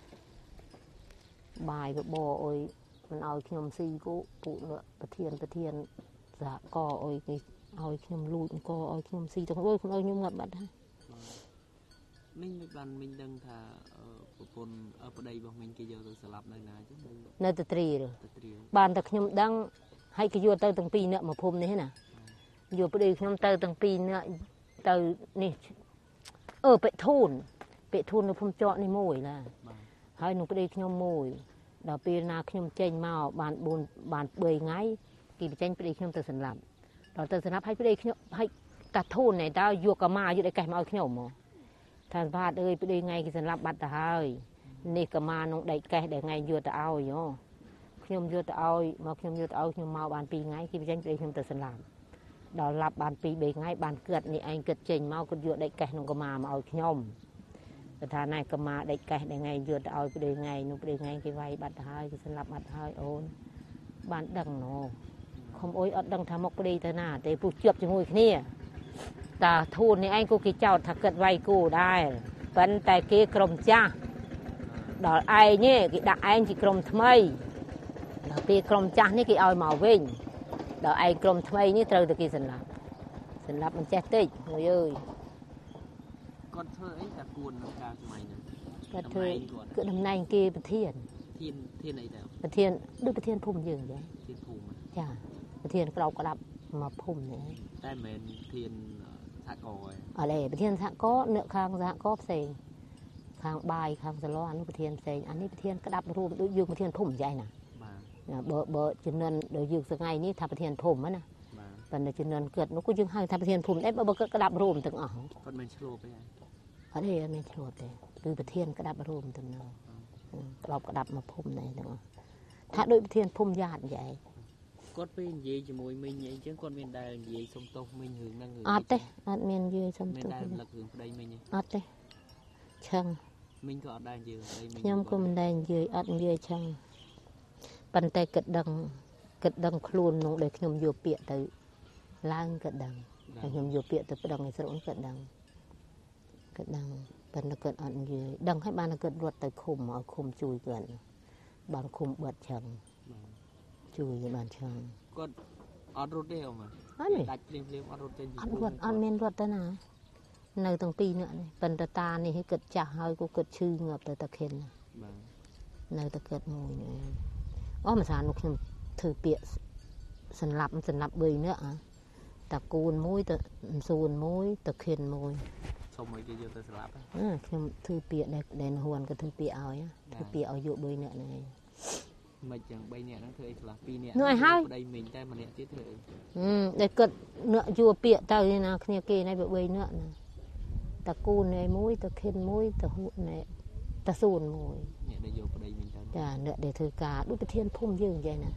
บายแบบบ่โอ้ยมันเอาขยมซีกูปูเนอะประเทียนประเทียนจะก่อโอ้ยเอาขยมลูดก่อเอาขยมซีตรงโอ้ยคนเอาขยมงับบัดได้มิ่งบันมิ่งดังท่าปนเอาประเดี๋ยวมิ่งกี่เยอะตัวสลับในนาจ้ะในตะตรีเลยบ้านแต่ขยมดังให้กี่เยอะเติมตั้งปีเนอะมาพรมนี่นะอยู่ประเดี๋ยวขยมเติมตั้งปีเนอะเติมนี่เออเปะทูนเปะทูนในพรมเจาะในมวยล่ะให้หนูประเดี๋ยวขยมมวยดาวปีนาขยมเจนมาบานบุญบานเบยไงกี่ไปเจนประเดี๋ยวขยมเติมสลับเราเติมสลับให้ประเดี๋ยวขยมให้ตัดทูนในดาวอยู่กับมาอยู่ในไก่มาเอาขยมมั้งทางบ้านเอ้ยไปได้ไงกินรับบัตรตาเฮ้ยนี่ก็มาน้องได้แก่ได้ไงยัวตาเอาอยู่ขยมยัวตาเอามาขยมยัวตาเอาขยมมาบานปีไงกินไปเจนไปขยมเติมสลับดาวรับบานปีเบยไงบานเกิดนี่ไอ้เกิดเจนมาก็ยัวได้แก่น้องก็มามาเอาขยมแต่ทางนายก็มาได้แก่ได้ไงยัวตาเอาไปได้ไงน้องไปได้ไงกินไว้บัตรเฮ้ยกินรับบัตรเฮ้ยโอนบ้านดังเนาะคมโอ้ยอัดดังทำมกไปได้แต่หน้าแต่ผู้เจ็บจะงวยขี้ตาทูนนี่ไอ้กูกี่เจ้าถ้าเกิดไว้กูได้เป็นแต่กี่กรมจ้าดอกไอ้เนี่ยกี่ดักไอ้กี่กรมทำไมดอกปีกรมจ้านี่กี่เอามาวิ่งดอกไอ้กรมทำไมนี่เจอตะกี้สันหลับสันหลับมันแจ๊กติโอ้ยเอ้ยก็เธอไอ้ตะกูลน้ำกาสมัยนั้นก็เธอเกิดทำนายกี่ประเทศเทียนเทียนไหนแล้วประเทศด้วยประเทศพุ่มยืนเลยเทียนพุ่มจ้าประเทศเรากระดับมาพุ่มเนี่ยได้เหมือนเทียนสะกอยอะไรประเทศสะก็เนื้อคางสะก็เสงคางใบคางสะล้ออันนี้ประเทศเสงอันนี้ประเทศกระดับรูปด้วยยืมประเทศพุ่มใหญ่น่ะเบอเบอจุนนันโดยยืมสักไงนี่ทำประเทศพุ่มมั้ยนะเป็นจุนนันเกิดนกก็ยืมให้ทำประเทศพุ่มได้เบอเบอกระดับรูปตึงอ๋อก็มันโฉบไปไงอะไรมันโฉบเลยคือประเทศกระดับรูปตึงเนาะเรากระดับมาพุ่มไหนตึงอ๋อถ้าโดยประเทศพุ่มญาติใหญ่គាត់ពេលនិយាយជាមួយមីងអីចឹងគាត់មានដែលនិយាយសុំទោសមីងរឿងហ្នឹងអត់ទេអត់មាននិយាយសុំទោសមានដែលលឹករឿងប្តីមីងអត់ទេឆឹងមីងក៏អត់ដែរនិយាយប្តីមីងខ្ញុំក៏មិនដែរនិយាយអត់និយាយឆឹងប៉ុន្តែគិតដឹងគិតដឹងខ្លួននោះដែលខ្ញុំយកពាក្យទៅឡើងគិតដឹងតែខ្ញុំយកពាក្យទៅប្តឹងឲ្យស្រុកគិតដឹងគិតដឹងប៉ុន្តែគិតអត់និយាយដឹងឲ្យបានគិតរត់ទៅឃុំឲ្យឃុំជួយគាត់បានឃុំបិទឆឹងជួយបានឆឹងគាត់អត់រត់ទេអ៊ំអត់ទេដាច់ភ្លាមភ្លាមអត់រត់ទេអត់រត់អត់មានរត់ទៅណានៅទាំងពីរនាក់នេះប៉ុន្តែតានេះគិតចាស់ហើយក៏គិតឈឺងាប់ទៅតាខិនបាទនៅតែគិតមួយនេះអូមិនសានោះខ្ញុំធ្វើពាក្យសន្លប់សន្លប់បីនាក់តាគូនមួយទៅសួនមួយតាខិនមួយសុំឲ្យគេយកទៅស្លាប់ខ្ញុំធ្វើពាក្យដែលដែលហ៊ួនក៏ធ្វើពាក្យឲ្យធ្វើពាក្យឲ្យយកបីនាក់នេះមិនចឹងបីនាក់ហ្នឹងធ្វើអីឆ្លាស់ពីរនាក់នោះឲ្យហើយប្តីមីងតែម្នាក់ទៀតធ្វើអីដែលគិតអ្នកយកពាក្យទៅណាគ្នាគេនេះវាបីនាក់ណាតាគូននេះមួយតាខិនមួយតាហ៊ួននេះតាសួនមួយអ្នកដែលយកប្តីមីងទៅចាអ្នកដែលធ្វើការដូចប្រធានភូមិយើងអញ្ចឹងណា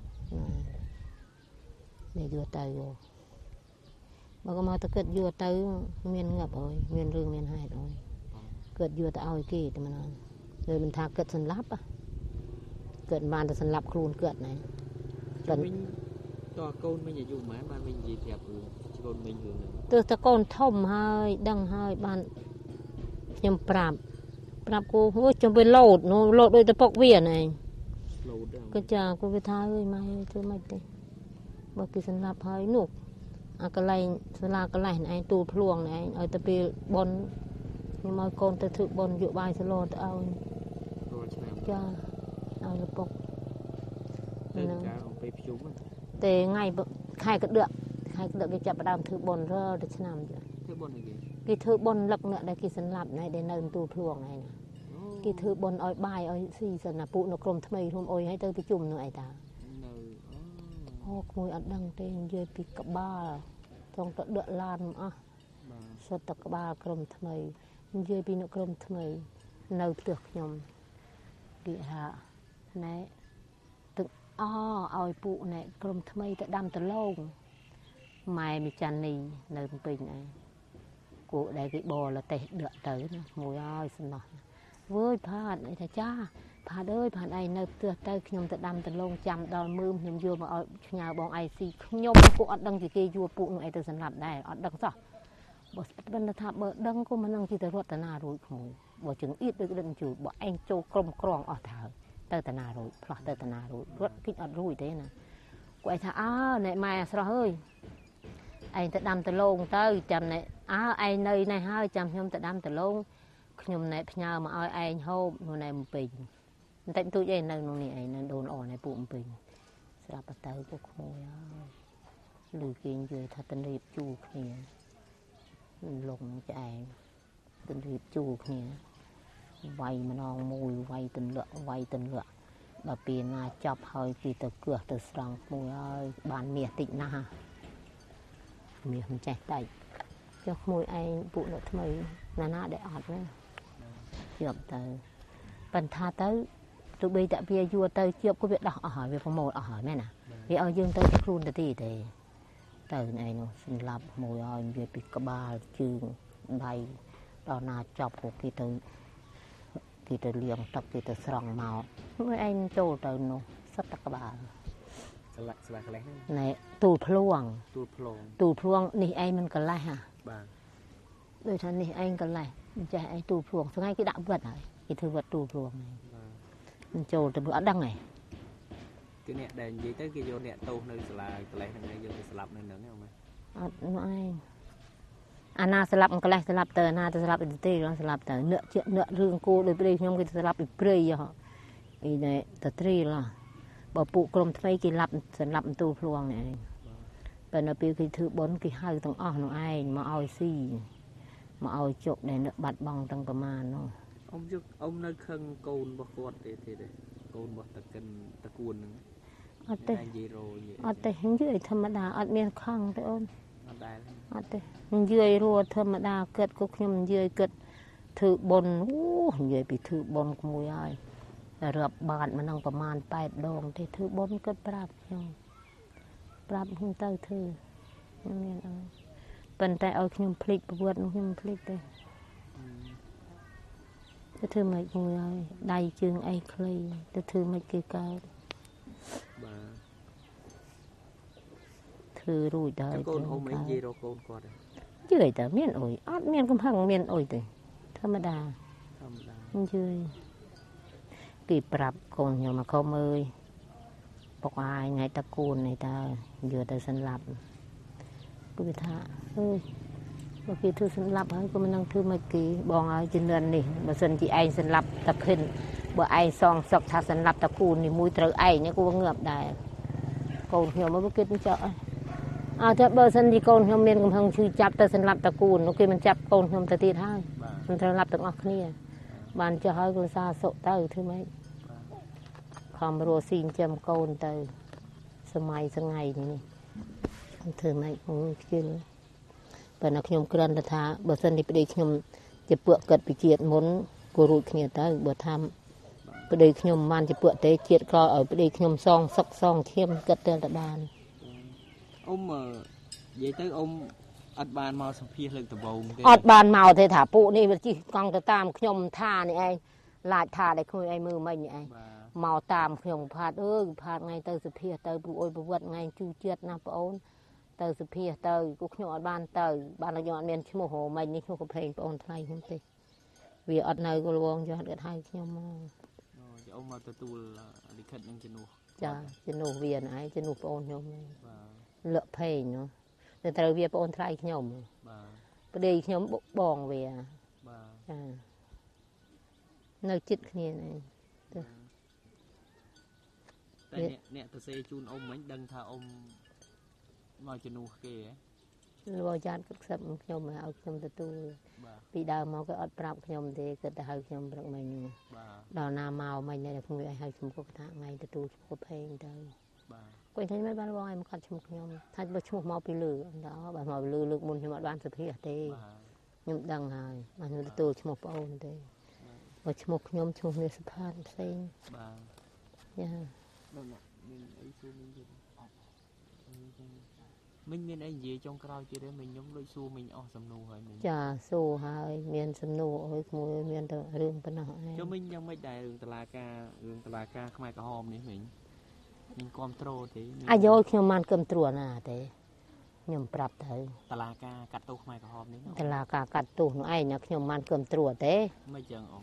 នេះយកទៅយកបើក៏មកទៅគិតយកទៅមានងាប់ហើយមានរឿងមានហេតុហើយគិតយកទៅឲ្យគេតែមិនលើមិនថាគិតសម្លាប់គិតបានតែសម្លាប់ខ្លួនគិតណាមីងតើកូនមីងអាយុប៉ុន្មានបានមីងនិយាយប្រាប់រឿងកូនមីងរឿងហ្នឹងទើសតែកូនធំហើយដឹងហើយបានខ្ញុំប្រាប់ប្រាប់គូអូចាំវាលោតនោះលោតដូចតែពុកវាណែលោតក៏ចាគូវាថាអើយម៉ែធ្វើម៉េចទេបើគេសម្លាប់ហើយនោះអាកន្លែងសាលាកន្លែងឯងទូលភ្លួងឯងឲ្យទៅពេលបនខ្ញុំឲ្យកូនទៅធ្វើបនយកបាយសឡទៅឲ្យរាល់ឆ្នាំចាឲ្យលពុកទៅការអំពីភ្ជុំតែថ្ងៃខែកដកខែកដកគេចាប់ផ្ដើមធ្វើបនរាល់តែឆ្នាំចាធ្វើបនអីគេគេធ្វើបនលឹកអ្នកដែលគេសម្លាប់ណែដែលនៅទូលភ្លួងឯណាគេធ្វើបនឲ្យបាយឲ្យស៊ីសិនណាពួកនៅក្រុមថ្មីរួមអុយឲ្យទៅប្រជុំនោះឯតា អូក្មួយអត់ដឹងទេនិយាយពីក្បាលចង់ទៅដឹកឡានអស់សុទ្ធតែក្បាលក្រុមថ្មីនិយាយពីនៅក្រុមថ្មីនៅផ្ទះខ្ញុំគេថាណែទឹកអឲ្យពួកណែក្រុមថ្មីទៅដាំដលងម៉ែមីចាន់នីនៅភ្នំពេញឯងគូដែលគេបរលទេសដឹកទៅណាមួយឲ្យសំណោះវើយផាតឯថាចាផាតអើយផាតឯងនៅផ្ទះទៅខ្ញុំទៅដាំដលងចាំដល់មើមខ្ញុំយកមកឲ្យផ្ញើបងអៃស៊ីខ្ញុំពួកអត់ដឹងជាគេយួរពួកនោះឯទៅសម្លាប់ដែរអត់ដឹងសោះបើប៉ុន្តែថាបើដឹងក៏មិនដឹងជាទៅរត់តាណារួចក្មួយបើជើងអៀតដូចដឹងជួបើឯងចូលក្រុមក្រងអស់ទៅទៅតាណារួចផ្លោះទៅតាណារួចរត់គិតអត់រួចទេណាគាត់ឯថាអើណែម៉ែស្រស់អើយឯងទៅដាំដលងទៅចាំណែអើឯងនៅនេះហើយចាំខ្ញុំទៅដាំដលងខ្ញុំណែផ្ញើមកឲ្យឯងហូបនៅណែបំពេញបន្តិចទូចឯងនៅក្នុងនេះឯងនៅដូនអណែពួកបំពេញស្រាប់ទៅពួកក្មួយហើយឮគេនិយាយថាតនីបជួគ្នាលងចឯងតនីបជួគ្នាវាយម្ដងមួយវាយទន្លាក់វាយទន្លាក់ដល់ពេលណាចាប់ហើយគេទៅគោះទៅស្រង់ក្មួយហើយបានមាសតិចណាស់មាសមិនចេះដាច់ចុះក្មួយឯងពួកអ្នកថ្មីណាណាដែលអត់ណាជាប់ទៅប៉ុន្តែទៅទោះបីតាវាយួរទៅជាប់ក៏វាដោះអស់ហើយវាប្រមូលអស់ហើយមែនណាវាឲ្យយើងទៅខ្លួនទៅទីទេទៅឯងនោះសម្លាប់មួយឲ្យនិយាយពីក្បាលជើងដៃដល់ណាចាប់ក៏គេទៅគេទៅលាងទឹកគេទៅស្រង់មកមួយឯងចូលទៅនោះសិតតែក្បាលស្លាក់ស្លាក់កលេសណែទូលភ្លួងទូលភ្លួងទូលភ្លួងនេះឯងមិនកលេសហ่ะបាទដូចថានេះឯងកលេសមិនចេះឯងទូលភ្លួងថ្ងៃគេដាក់វត្តហើយគេធ្វើវត្តទូលភ្លួងហ្នឹងចូលទៅអត់ដឹងទេគឺអ្នកដែលនិយាយទៅគេយកអ្នកតោសនៅសាលាកលេសហ្នឹងយកទៅស្លាប់នៅហ្នឹងហ៎អត់នោះឯងអាណាស្លាប់កលេសស្លាប់ទៅអាណាទៅស្លាប់អីទេស្លាប់ទៅអ្នកជាអ្នករឿងគោដោយព្រៃខ្ញុំគេស្លាប់ពីព្រៃហ៎អីនេះតត្រីឡោះបើពួកក្រុមថ្មីគេឡាប់សម្លាប់ទូលភ្លួងនេះឯងតែនៅពេលគេធ្វើបុណ្យគេហៅទាំងអស់នោះឯងមកឲ្យស៊ីមកឲ្យជុកដែលនឹកបាត់បង់ទាំងប្រមាណនោះអ៊ំយកអ៊ំនៅខឹងកូនរបស់គាត់ទេទេកូនរបស់តកិនតគួនហ្នឹងអត់ទេនិយាយរោអត់ទេនិយាយធម្មតាអត់មានខឹងទេអូនអត់ដែរអត់ទេនិយាយរោធម្មតាគិតក៏ខ្ញុំនិយាយគិតធ្វើបុណ្យអូនិយាយពីធ្វើបុណ្យក្មួយហើយរាប់បាតមិននឹងប្រមាណแปดដងទេធ្វើបុណ្យគិតប្រាប់ខ្ញុំប្រាប់ខ្ញុំទៅធ្វើខ្ញុំមានអើប៉ុន្តែឲ្យខ្ញុំភ្លេចប្រវត្តិនោះខ្ញុំភ្លេចទេទៅធ្វើមិនមួយហើយដៃជើងអីខ្លីទៅធ្វើមិនគេកើតបាទធ្វើរួចដែរកូនអ៊ំអីនិយាយរកកូនគាត់ជឿតែមានអុយអត់មានកំហឹងមានអុយទេធម្មតាធម្មតាជឿគេប្រាប់កូនខ្ញុំមកខំអើយបកអាយថ្ងៃតកូននេះតើយកទៅសន្លប់គឺវាថាអើយបើគេធ្វើសន្លប់ហើយក៏មិននឹងធ្វើមកគេបងឲ្យជំនឿនេះបើសិនជាឯងសន្លប់តាភិនបើឯងសងសឹកថាសន្លប់តកូននេះមួយត្រូវឯងនេះក៏ងើបដែរកូនខ្ញុំមកគេចោលអើតែបើសិនជាកូនខ្ញុំមានកំហឹងឈឺចាប់ទៅសន្លប់តកូននោះគេមិនចាប់កូនខ្ញុំទៅទៀតហើយមិនត្រូវឡាប់ទាំងអស់គ្នាបានចុះហើយគ្រួសារសុខទៅធ្វើម៉េចខំរស់ស៊ីចិញ្ចឹមកូនទៅសម័យស្ងៃនេះធ្វើម៉េចអូខ្ជិលបើណាខ្ញុំគ្រាន់តែថាបើសិនជាប្តីខ្ញុំជាពួកកិតពីជាតិមុនក៏រួចគ្នាទៅបើថាប្តីខ្ញុំបានជាពួកទេជាតិក្រោយឲ្យប្តីខ្ញុំសងសុកសងឈាមកិតទៅតែបានអ៊ំនិយាយទៅអ៊ំអត់បានមកសម្ភាសលើកដំបូងទេអត់បានមកទេថាពួកនេះវាជិះកង់ទៅតាមខ្ញុំថានេះឯងឡាចថាដែលខ្លួនឯងមើលមិញនេះឯងមកតាមខ្ញុំផាតអើយផាតថ្ងៃទៅសុភាសទៅព្រោះអុយប្រវត្តិថ្ងៃជូជាតិណាបងអូនទៅសុភាសទៅគូខ្ញុំអត់បានទៅបានខ្ញុំអត់មានឈ្មោះហៅមិញនេះឈ្មោះកំ pl េងបងអូនថ្លៃខ្ញុំទេវាអត់នៅគល់វងចុះអត់ហៅខ្ញុំមកអូអ៊ំមកទទួលលិខិតនឹងជំនួសចាជំនួសវាណែជំនួសបងអូនខ្ញុំបាទលក់ភេងនោះតែត្រូវវាបងអូនថ្លៃខ្ញុំបាទប្តីខ្ញុំបងវាបាទចានៅចិត្តគ្នានេះតែអ្នកអ្នកទៅសេជូនអ៊ំមិញដឹងថាអ៊ំមកជំនួសគេហ៎លោកចាត់គាត់ខ្សឹបខ្ញុំឲ្យខ្ញុំទទួលពីដើមមកក៏អត់ប្រាប់ខ្ញុំទេគាត់ទៅហៅខ្ញុំព្រឹកមិញដល់ណាមកមិញតែខ្ញុំឲ្យហៅឈ្មោះគាត់ថាថ្ងៃទទួលឈ្មោះភេងទៅបាទគាត់ថាមិនបានបងឲ្យមកកាត់ឈ្មោះខ្ញុំថាបើឈ្មោះមកពីលើដល់បើមកពីលើលើកមុនខ្ញុំអត់បានសុភាសទេខ្ញុំដឹងហើយបានទទួលឈ្មោះបងអូនទេបើឈ្មោះខ្ញុំឈ្មោះនេះសុផាតផ្សេងបាទយ៉ាមានអីសួរមិញទៀតមិញមានអីនិយាយចុងក្រោយទៀតទេមិញខ្ញុំដូចសួរមិញអស់សំណួរហើយមិញចាសួរហើយមានសំណួរអើយក្មួយមានតែរឿងប៉ុណ្ណោះឯងចុះមិញយ៉ាងម៉េចដែររឿងតឡាការរឿងតឡាការខ្មែរក្រហមនេះមិញមិញគ្រប់ត្រូលទេអាយខ្ញុំបានគ្រប់ត្រូលណាទេខ្ញុំប្រាប់ទៅតឡាការកាត់ទោសខ្មែរក្រហមនេះតឡាការកាត់ទោសនោះឯងខ្ញុំបានគ្រប់ត្រួតទេមិនចឹងអ៊ំ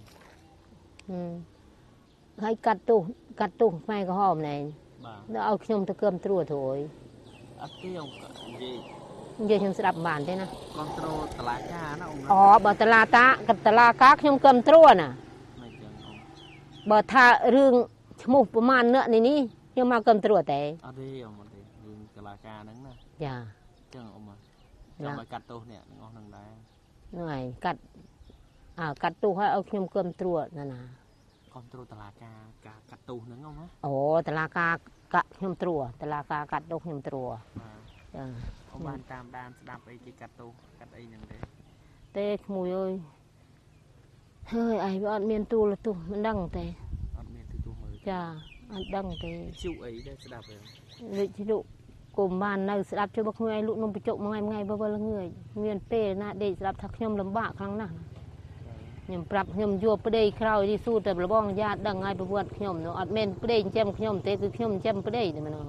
ហើយកាត់ទោសកាត់ទោសខ្មែរក្រហមណែបាទឲ្យខ្ញុំទៅគ្រប់ត្រួតទៅអើយអត់ទេអ៊ំនិយាយនិយាយខ្ញុំស្ដាប់បានទេណាគ្រប់ត្រូលតឡាការណាអ៊ំអូបើតឡាតាតឡាការខ្ញុំគ្រប់ត្រួតណាមិនចឹងអ៊ំបើថារឿងឈ្មោះប្រមាណអ្នកនេះនេះខ្ញុំមកគ្រប់ត្រួតទេអត់ទេអ៊ំអត់ទេរឿងតឡាការហ្នឹងណាចាចឹងអ៊ំចាំឲ្យកាត់ទោសអ្នកទាំងអស់ហ្នឹងដែរហ្នឹងហើយកាត់អើកាត់ទោសឲ្យខ្ញុំគ្រប់ត្រួតណាណាគ្រប់ត្រូលតឡាការការកាត់ទោសហ្នឹងអ៊ំអូតឡាការកាត់ខ្ញុំត្រួតតឡាការកាត់ទោសខ្ញុំត្រួតចាអ៊ំបានតាមដានស្ដាប់អីគេកាត់ទោសកាត់អីហ្នឹងទេទេក្មួយអើយហើយឯងវាអត់មានទូលទោសមិនដឹងទេអត់មានទូទោសមើលចាអត់ដឹងទេជុអីដែរស្ដាប់ទេវិជ្ជាគុំបាននៅស្ដាប់ជួយបើខ្លួនឯងលក់នំបញ្ចុកមួយថ្ងៃបើវិលងឿយមានពេលណាដេកស្ដាប់ថាខ្ញុំលំបាកខ្លាំងណាស់ខ្ញុំប្រាប់ខ្ញុំយកប្តីក្រោយនេះស៊ូតែរបងយ៉ាដឹងហើយប្រវត្តិខ្ញុំនោះអត់មែនប្តីចិញ្ចឹមខ្ញុំទេគឺខ្ញុំចិញ្ចឹមប្តីតែម្ដង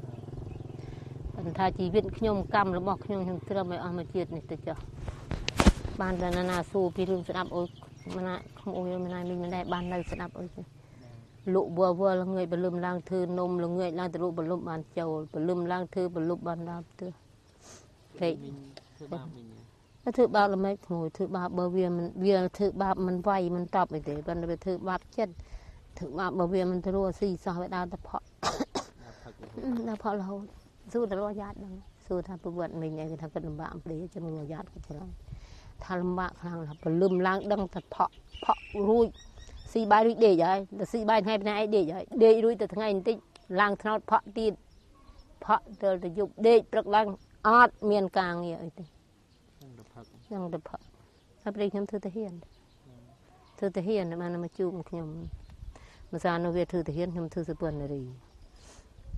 ថាជីវិតខ្ញុំកម្មរបស់ខ្ញុំខ្ញុំត្រឹមឲ្យអស់មួយជាតិនេះទៅចុះបានតែណាណាស៊ូពីរឿងស្ដាប់អុយមិនណាខ្ញុំអុយមិនណាមិនដែរបាននៅស្ដាប់អុយលក់វល់វល់ងើយបលឹមឡើងធ្វើនំល្ងើយឡើងទៅលក់បលឹមបានចូលបលឹមឡើងធ្វើបលុបបានដល់ទើពេកធ្វើបាបវិញធ្វើបាបល្មិចក្មួយធ្វើបាបបើវាមិនវាធ្វើបាបមិនវាយមិនតបអីទេប៉ុន្តែវាធ្វើបាបចិត្តធ្វើបាបបើវាមិនទៅរស់ស៊ីសោះវាដើរទៅផក់ដល់ផក់រហូតស៊ូទៅរស់យ៉ាតហ្នឹងស៊ូថាប្រវត្តិមិញឯងគេថាគាត់លំបាកអំព្រីចាំងយ៉ាតគាត់ឆ្លងថាលំបាកខ្លាំងថាបលឹមឡើងដឹងតែផក់ផក់រួចស៊ីបាយរួចដេកហើយទៅស៊ីបាយថ្ងៃថ្ងៃឯងដេកហើយដេករួចទៅថ្ងៃបន្តិចឡើងថ្នោតផក់ទៀតផក់ទៅទៅយប់ដេកព្រឹកឡើងអត់មានការងារអីទេនឹងទៅផឹកហើយព្រៃខ្ញុំធ្វើទៅហ៊ានធ្វើទៅហ៊ានបានមកជួបខ្ញុំម្សានោះវាធ្វើទៅហ៊ានខ្ញុំធ្វើសុពន្ធនារី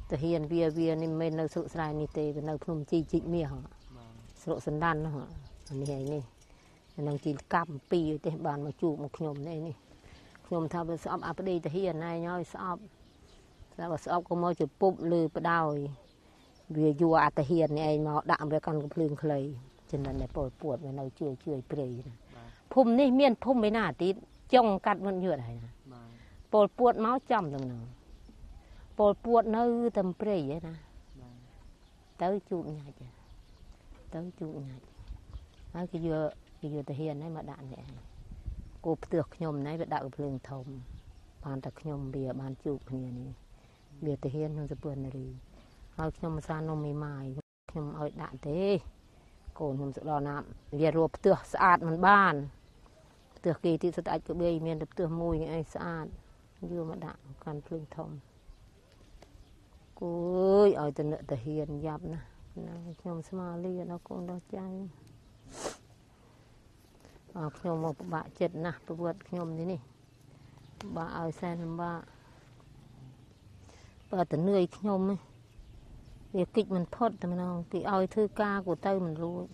តាហ៊ានវាវានេះមិននៅស្រុកស្រែនេះទេវានៅភ្នំជីជីកមាសស្រុកសណ្ដាននោះនេះឯនេះនឹងជីកម្មពីរទេបានមកជួបមកខ្ញុំនេះនេះខ្ញុំថាវាស្អប់អាប្តីតាហ៊ានណែហើយស្អប់តែបើស្អប់ក៏មកជពុបលើបដោយវាយួរអាតាហ៊ាននេះឯងមកដាក់វាកាន់កំភ្លើងខ្លីចំណិនតែពលពួតវានៅជួយជួយព្រៃភូមិនេះមានភូមិឯណាទៀតចង់កាត់មិនយឺតហើយណាពលពួតមកចំទាំងនោះពលពួតនៅតែព្រៃឯណាទៅជួបញ៉ាច់ទៅជួបញ៉ាច់ហើយគេយកគេយកតាហ៊ានហ្នឹងមកដាក់នេះគោផ្ទះខ្ញុំហ្នឹងវាដាក់ភ្លើងធំបានតែខ្ញុំវាបានជួបគ្នានេះវាតាហ៊ានក្នុងសពនារីហើយខ្ញុំមិនសាននំមីម៉ាយខ្ញុំឲ្យដាក់ទេកូនខ្ញុំស្ដល់ណាវារੂផ្ទះស្អាតមិនបានផ្ទះគេទីសុទ្ធអាចក្បេមានតែផ្ទះមួយឯងស្អាតយកមកដាក់កាន់ភ្លើងធំគួយឲ្យតនឹកតាហ៊ានយ៉ាប់ណាណាខ្ញុំស្មាលីដល់កូនដល់ចៅអើខ្ញុំមកពិបាកចិត្តណាស់ប្រវត្តិខ្ញុំនេះនេះបាក់ឲ្យសែនលំបាកបើតនឿយខ្ញុំវាគិចមិនផុតតែម្ដងគេឲ្យធ្វើការក៏ទៅមិនរួច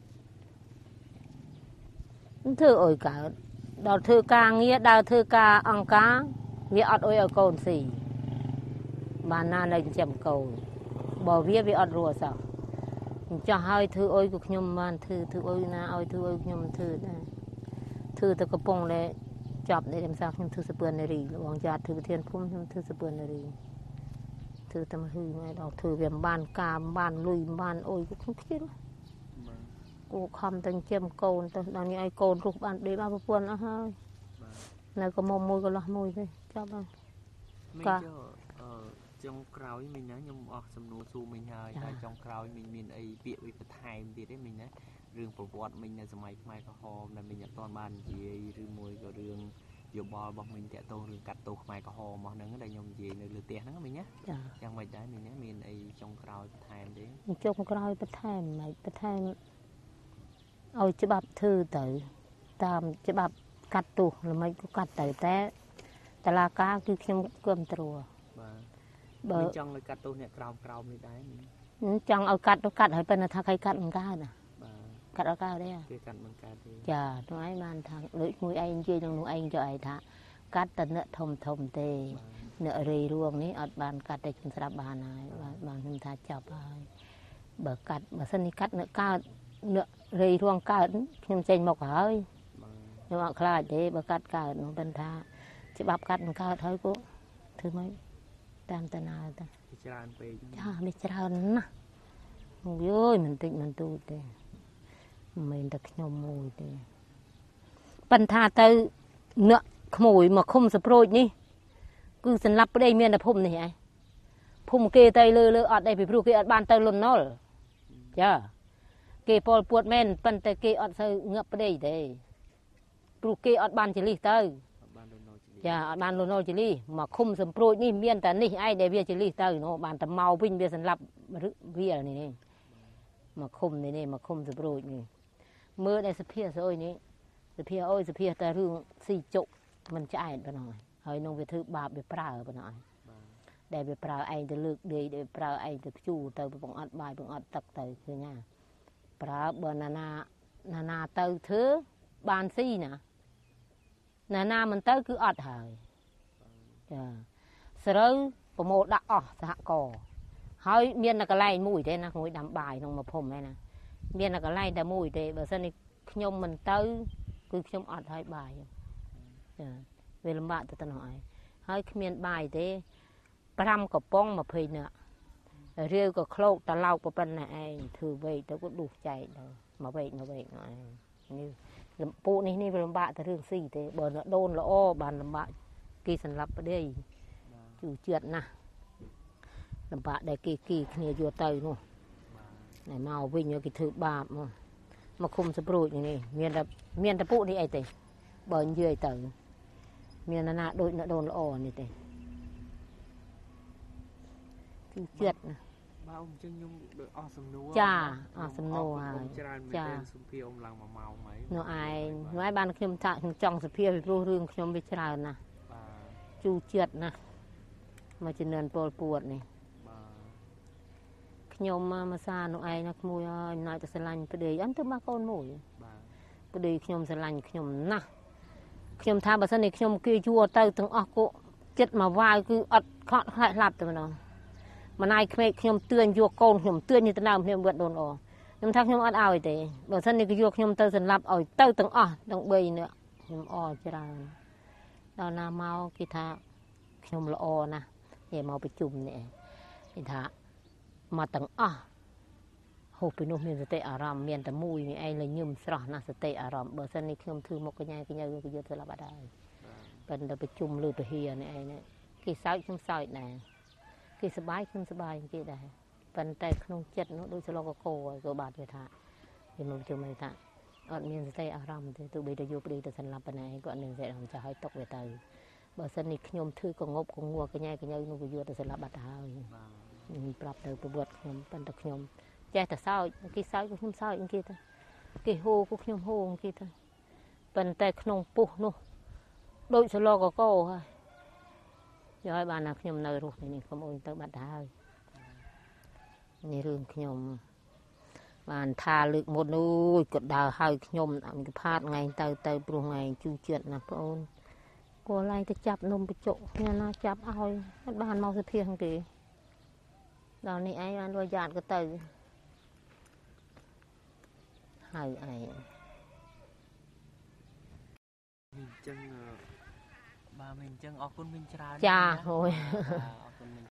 ធ្វើអុយកើតដល់ធ្វើការងារដើរធ្វើការអង្គការវាអត់អុយឲ្យកូនស៊ីបានណានៅចិញ្ចឹមកូនបើវាវាអត់រួចសោះអញ្ចឹងហើយធ្វើអុយក៏ខ្ញុំបានធ្វើធ្វើអុយណាឲ្យធ្វើអុយខ្ញុំធ្វើដែរធ្វើទៅកំពុងតែចាប់នេះខ្ញុំសាខ្ញុំធ្វើសពឿននារីបងចាត់ធ្វើប្រធានភូមិខ្ញុំធ្វើសពឿននារីធ្វើតែមកហឺមកដល់ធ្វើវាមិនបានការមិនបានលុយមិនបានអុយក៏ខ្ញុំខ្ជិលគូខំតែចិញ្ចឹមកូនទៅដល់នេះឲ្យកូនរុះបានដេកបានប្រពន្ធអស់ហើយនៅក៏មុំមួយកន្លោះមួយទេចាប់ហើយកាចុងក្រោយមិញណាខ្ញុំអស់សំណួរសួរមិញហើយតែចុងក្រោយមិញមានអីពាក្យវិបន្ថែមទៀតទេមិញណារឿងប្រវត្តិមិញនៅសម័យខ្មែរក្រហមដែលមិញអត់ទាន់បាននិយាយឬមួយក៏រឿងយោបល់របស់មិញតាក់ទងរឿងកាត់ទោសខ្មែរក្រហមរបស់ហ្នឹងដែលខ្ញុំនិយាយនៅលើផ្ទះហ្នឹងមិញណាយ៉ាងម៉េចដែរមិញណាមានអីចុងក្រោយបន្ថែមទេចុងក្រោយបន្ថែមមិនបន្ថែមឲ្យច្បាប់ធ្វើទៅតាមច្បាប់កាត់ទោសល្មិចក៏កាត់ទៅតែតឡាការគឺខ្ញុំគ្រប់គ្រងបាទបើចង់ឲ្យកាត់ទោសអ្នកក្រោមក្រោមនេះដែរចង់ឲ្យកាត់ទៅកាត់ហើយប៉ុន្តែថាใครកាត់មិនកើតណាបាទកាត់អត់កើតទេគេកាត់មិនកើតទេចានោះឯងបានថាដូចមួយឯងនិយាយនឹងនោះឯងយកឯងថាកាត់តែអ្នកធំធំទេអ្នករីរួងនេះអត់បានកាត់តែខ្ញុំស្ដាប់បានហើយបានខ្ញុំថាចាប់ហើយបើកាត់បើសិននេះកាត់អ្នកកើតអ្នករីរួងកើតខ្ញុំចេញមកហើយខ្ញុំអត់ខ្លាចទេបើកាត់កើតនោះប៉ុន្តែច្បាប់កាត់មិនកើតហើយក៏ធ្វើម៉េចតាមតាណាតាច្រើនពេកចានេះច្រើនណាស់យយមិនតិចមិនទូចទេមិនមែនតែខ្ញុំមួយទេប៉ុន្តែទៅអ្នកក្មួយមកឃុំសប្រូចនេះគឺសម្លាប់ប្តីមានតែភូមិនេះឯងភូមិគេទៅលើលើអត់ទេពីព្រោះគេអត់បានទៅលន់ណុលចាគេពលពួតមែនប៉ុន្តែគេអត់សូវងាប់ប្តីទេព្រោះគេអត់បានចលិះទៅចាអត់បានលន់ណុលចលិះមកឃុំសប្រូចនេះមានតែនេះឯងដែលវាចលិះទៅនោះបានតែមកវិញវាសម្លាប់វានេះនេះមកឃុំនេះនេះមកឃុំសប្រូចនេះមើលតែសភាស្អុយនេះសភាអុយសភាតែរឿងស៊ីជុកមិនឆ្អែតប៉ុណ្ណោះហើយនឹងវាធ្វើបាបវាប្រើប៉ុណ្ណោះដែលវាប្រើឯងទៅលើកដេកដែលប្រើឯងទៅខ្ជូរទៅបងអត់បាយបងអត់ទឹកទៅឃើញណាប្រើបើណាណាណាណាទៅធ្វើបានស៊ីណាណាណាមិនទៅគឺអត់ហើយចាស្រូវប្រមូលដាក់អស់សហគមន៍ហើយមានតែកន្លែងមួយទេណាមួយដាំបាយក្នុងមួយភូមិហ្នឹងណាមានតែកន្លែងតែមួយទេបើសិននេះខ្ញុំមិនទៅគឺខ្ញុំអត់ហើយបាយចាវាលំបាកទៅទៅនោះឯងហើយគ្មានបាយទេប្រាំកំប៉ុងยี่สิบនាក់រាវក៏ឃ្លោកតឡោកប៉ុណ្ណេះឯងធ្វើវែកទៅក៏ដួសចែកដល់មកវែកមកវែកនោះឯងនេះលំពូនេះនេះវាលំបាកតែរឿងស៊ីទេបើដូនល្អបានលំបាកគេសម្លាប់ប្តីជឿជាតិណាស់លំបាកដែលគេគីគ្នាយកទៅនោះណែមកវិញគេធ្វើបាបមកឃុំសប្រូចនេះមានតែមានតែពួកនេះអីទេបើនិយាយទៅមានណាដូចអ្នកដូនល្អនេះទេគឺចិត្តណាបើអ៊ំចឹងខ្ញុំដូចអស់សំណួរចាអស់សំណួរហើយចាសំភារអ៊ំឡើងមួយម៉ោងហើយនោះឯងនោះឯងបានខ្ញុំថាខ្ញុំចង់សភាពីព្រោះរឿងខ្ញុំវាច្រើនណាស់បាទជូរចិត្តណាស់មកជំនឿពលពួតនេះបាទខ្ញុំមកសានោះឯងណាក្មួយហើយណៃទៅស្រឡាញ់ប្តីអត់ទៅមកកូនមួយប្តីខ្ញុំស្រឡាញ់ខ្ញុំណាស់ខ្ញុំថាបើសិននេះខ្ញុំគេយួរទៅទាំងអស់គក់ចិត្តមកវាយគឺអត់ខកខ្លាចស្លាប់តែម្ដងម្នាយក្មេកខ្ញុំទឿនយកកូនខ្ញុំទឿននេះទៅដើមខ្ញុំវត្តដូនអខ្ញុំថាខ្ញុំអត់ឲ្យទេបើសិននេះគេយកខ្ញុំទៅសម្លាប់ឲ្យទៅទាំងអស់ទាំងបីនាក់ខ្ញុំអរច្រើនដល់ណាមកគេថាខ្ញុំល្អណាស់និយាយមកប្រជុំនេះគេថាមកទាំងអស់ហូបពីនោះមានសតិអារម្មណ៍មានតែមួយនេះឯងលេញញឹមស្រស់ណាស់សតិអារម្មណ៍បើសិននេះខ្ញុំធ្វើមុខកញ្ញាកញ្ញាគេយកទៅឡាប់អត់ហើយប៉ុន្តែប្រជុំលើពហិយនេះឯងគេសើចខ្ញុំសើចដែរគេសប្បាយខ្ញុំសប្បាយគេដែរប៉ុន្តែក្នុងចិត្តនោះដូចស្លកកោក៏បាទគេថាគេមកជុំឯថាអត់មានសតិអារម្មណ៍ទេទោះបីតែយកប្តីទៅសម្លាប់ប៉ុណ្ណាក៏អត់មានសតិអារម្មណ៍ចាស់ឲ្យຕົកវាទៅបើសិននេះខ្ញុំធ្វើកងប់កងួរកញ្ញាកញ្ញានោះក៏យកទៅសម្លាប់បាត់ហើយខ្ញុំប្រាប់ទៅប្រវត្តិខ្ញុំប៉ុន្តែខ្ញុំចេះតែសើចគេសើចក៏ខ្ញុំសើចគេទៅគេហូក៏ខ្ញុំហូគេទៅប៉ុន្តែក្នុងពុះនោះដូចស្លកកោហើយយកឲ្យបានថាខ្ញុំនៅរស់នេះខ្ញុំអូនទៅបាត់ហើយនេះរឿងខ្ញុំបានថាលើកមុនអូយក៏ដើរហើយខ្ញុំអត់ផាតថ្ងៃទៅទៅព្រោះថ្ងៃជូជាតិណាបងអូនគួរឡើងទៅចាប់នំបញ្ចុកអ្នកណាចាប់ឲ្យអត់បានមកសុភាទេដល់នេះឯងបានរយយ៉ាតក៏ទៅហើយឯងអញ្ចឹងបាទមិនអញ្ចឹងអរគុណវិញច្រើនចាហូយអរគុណវិញ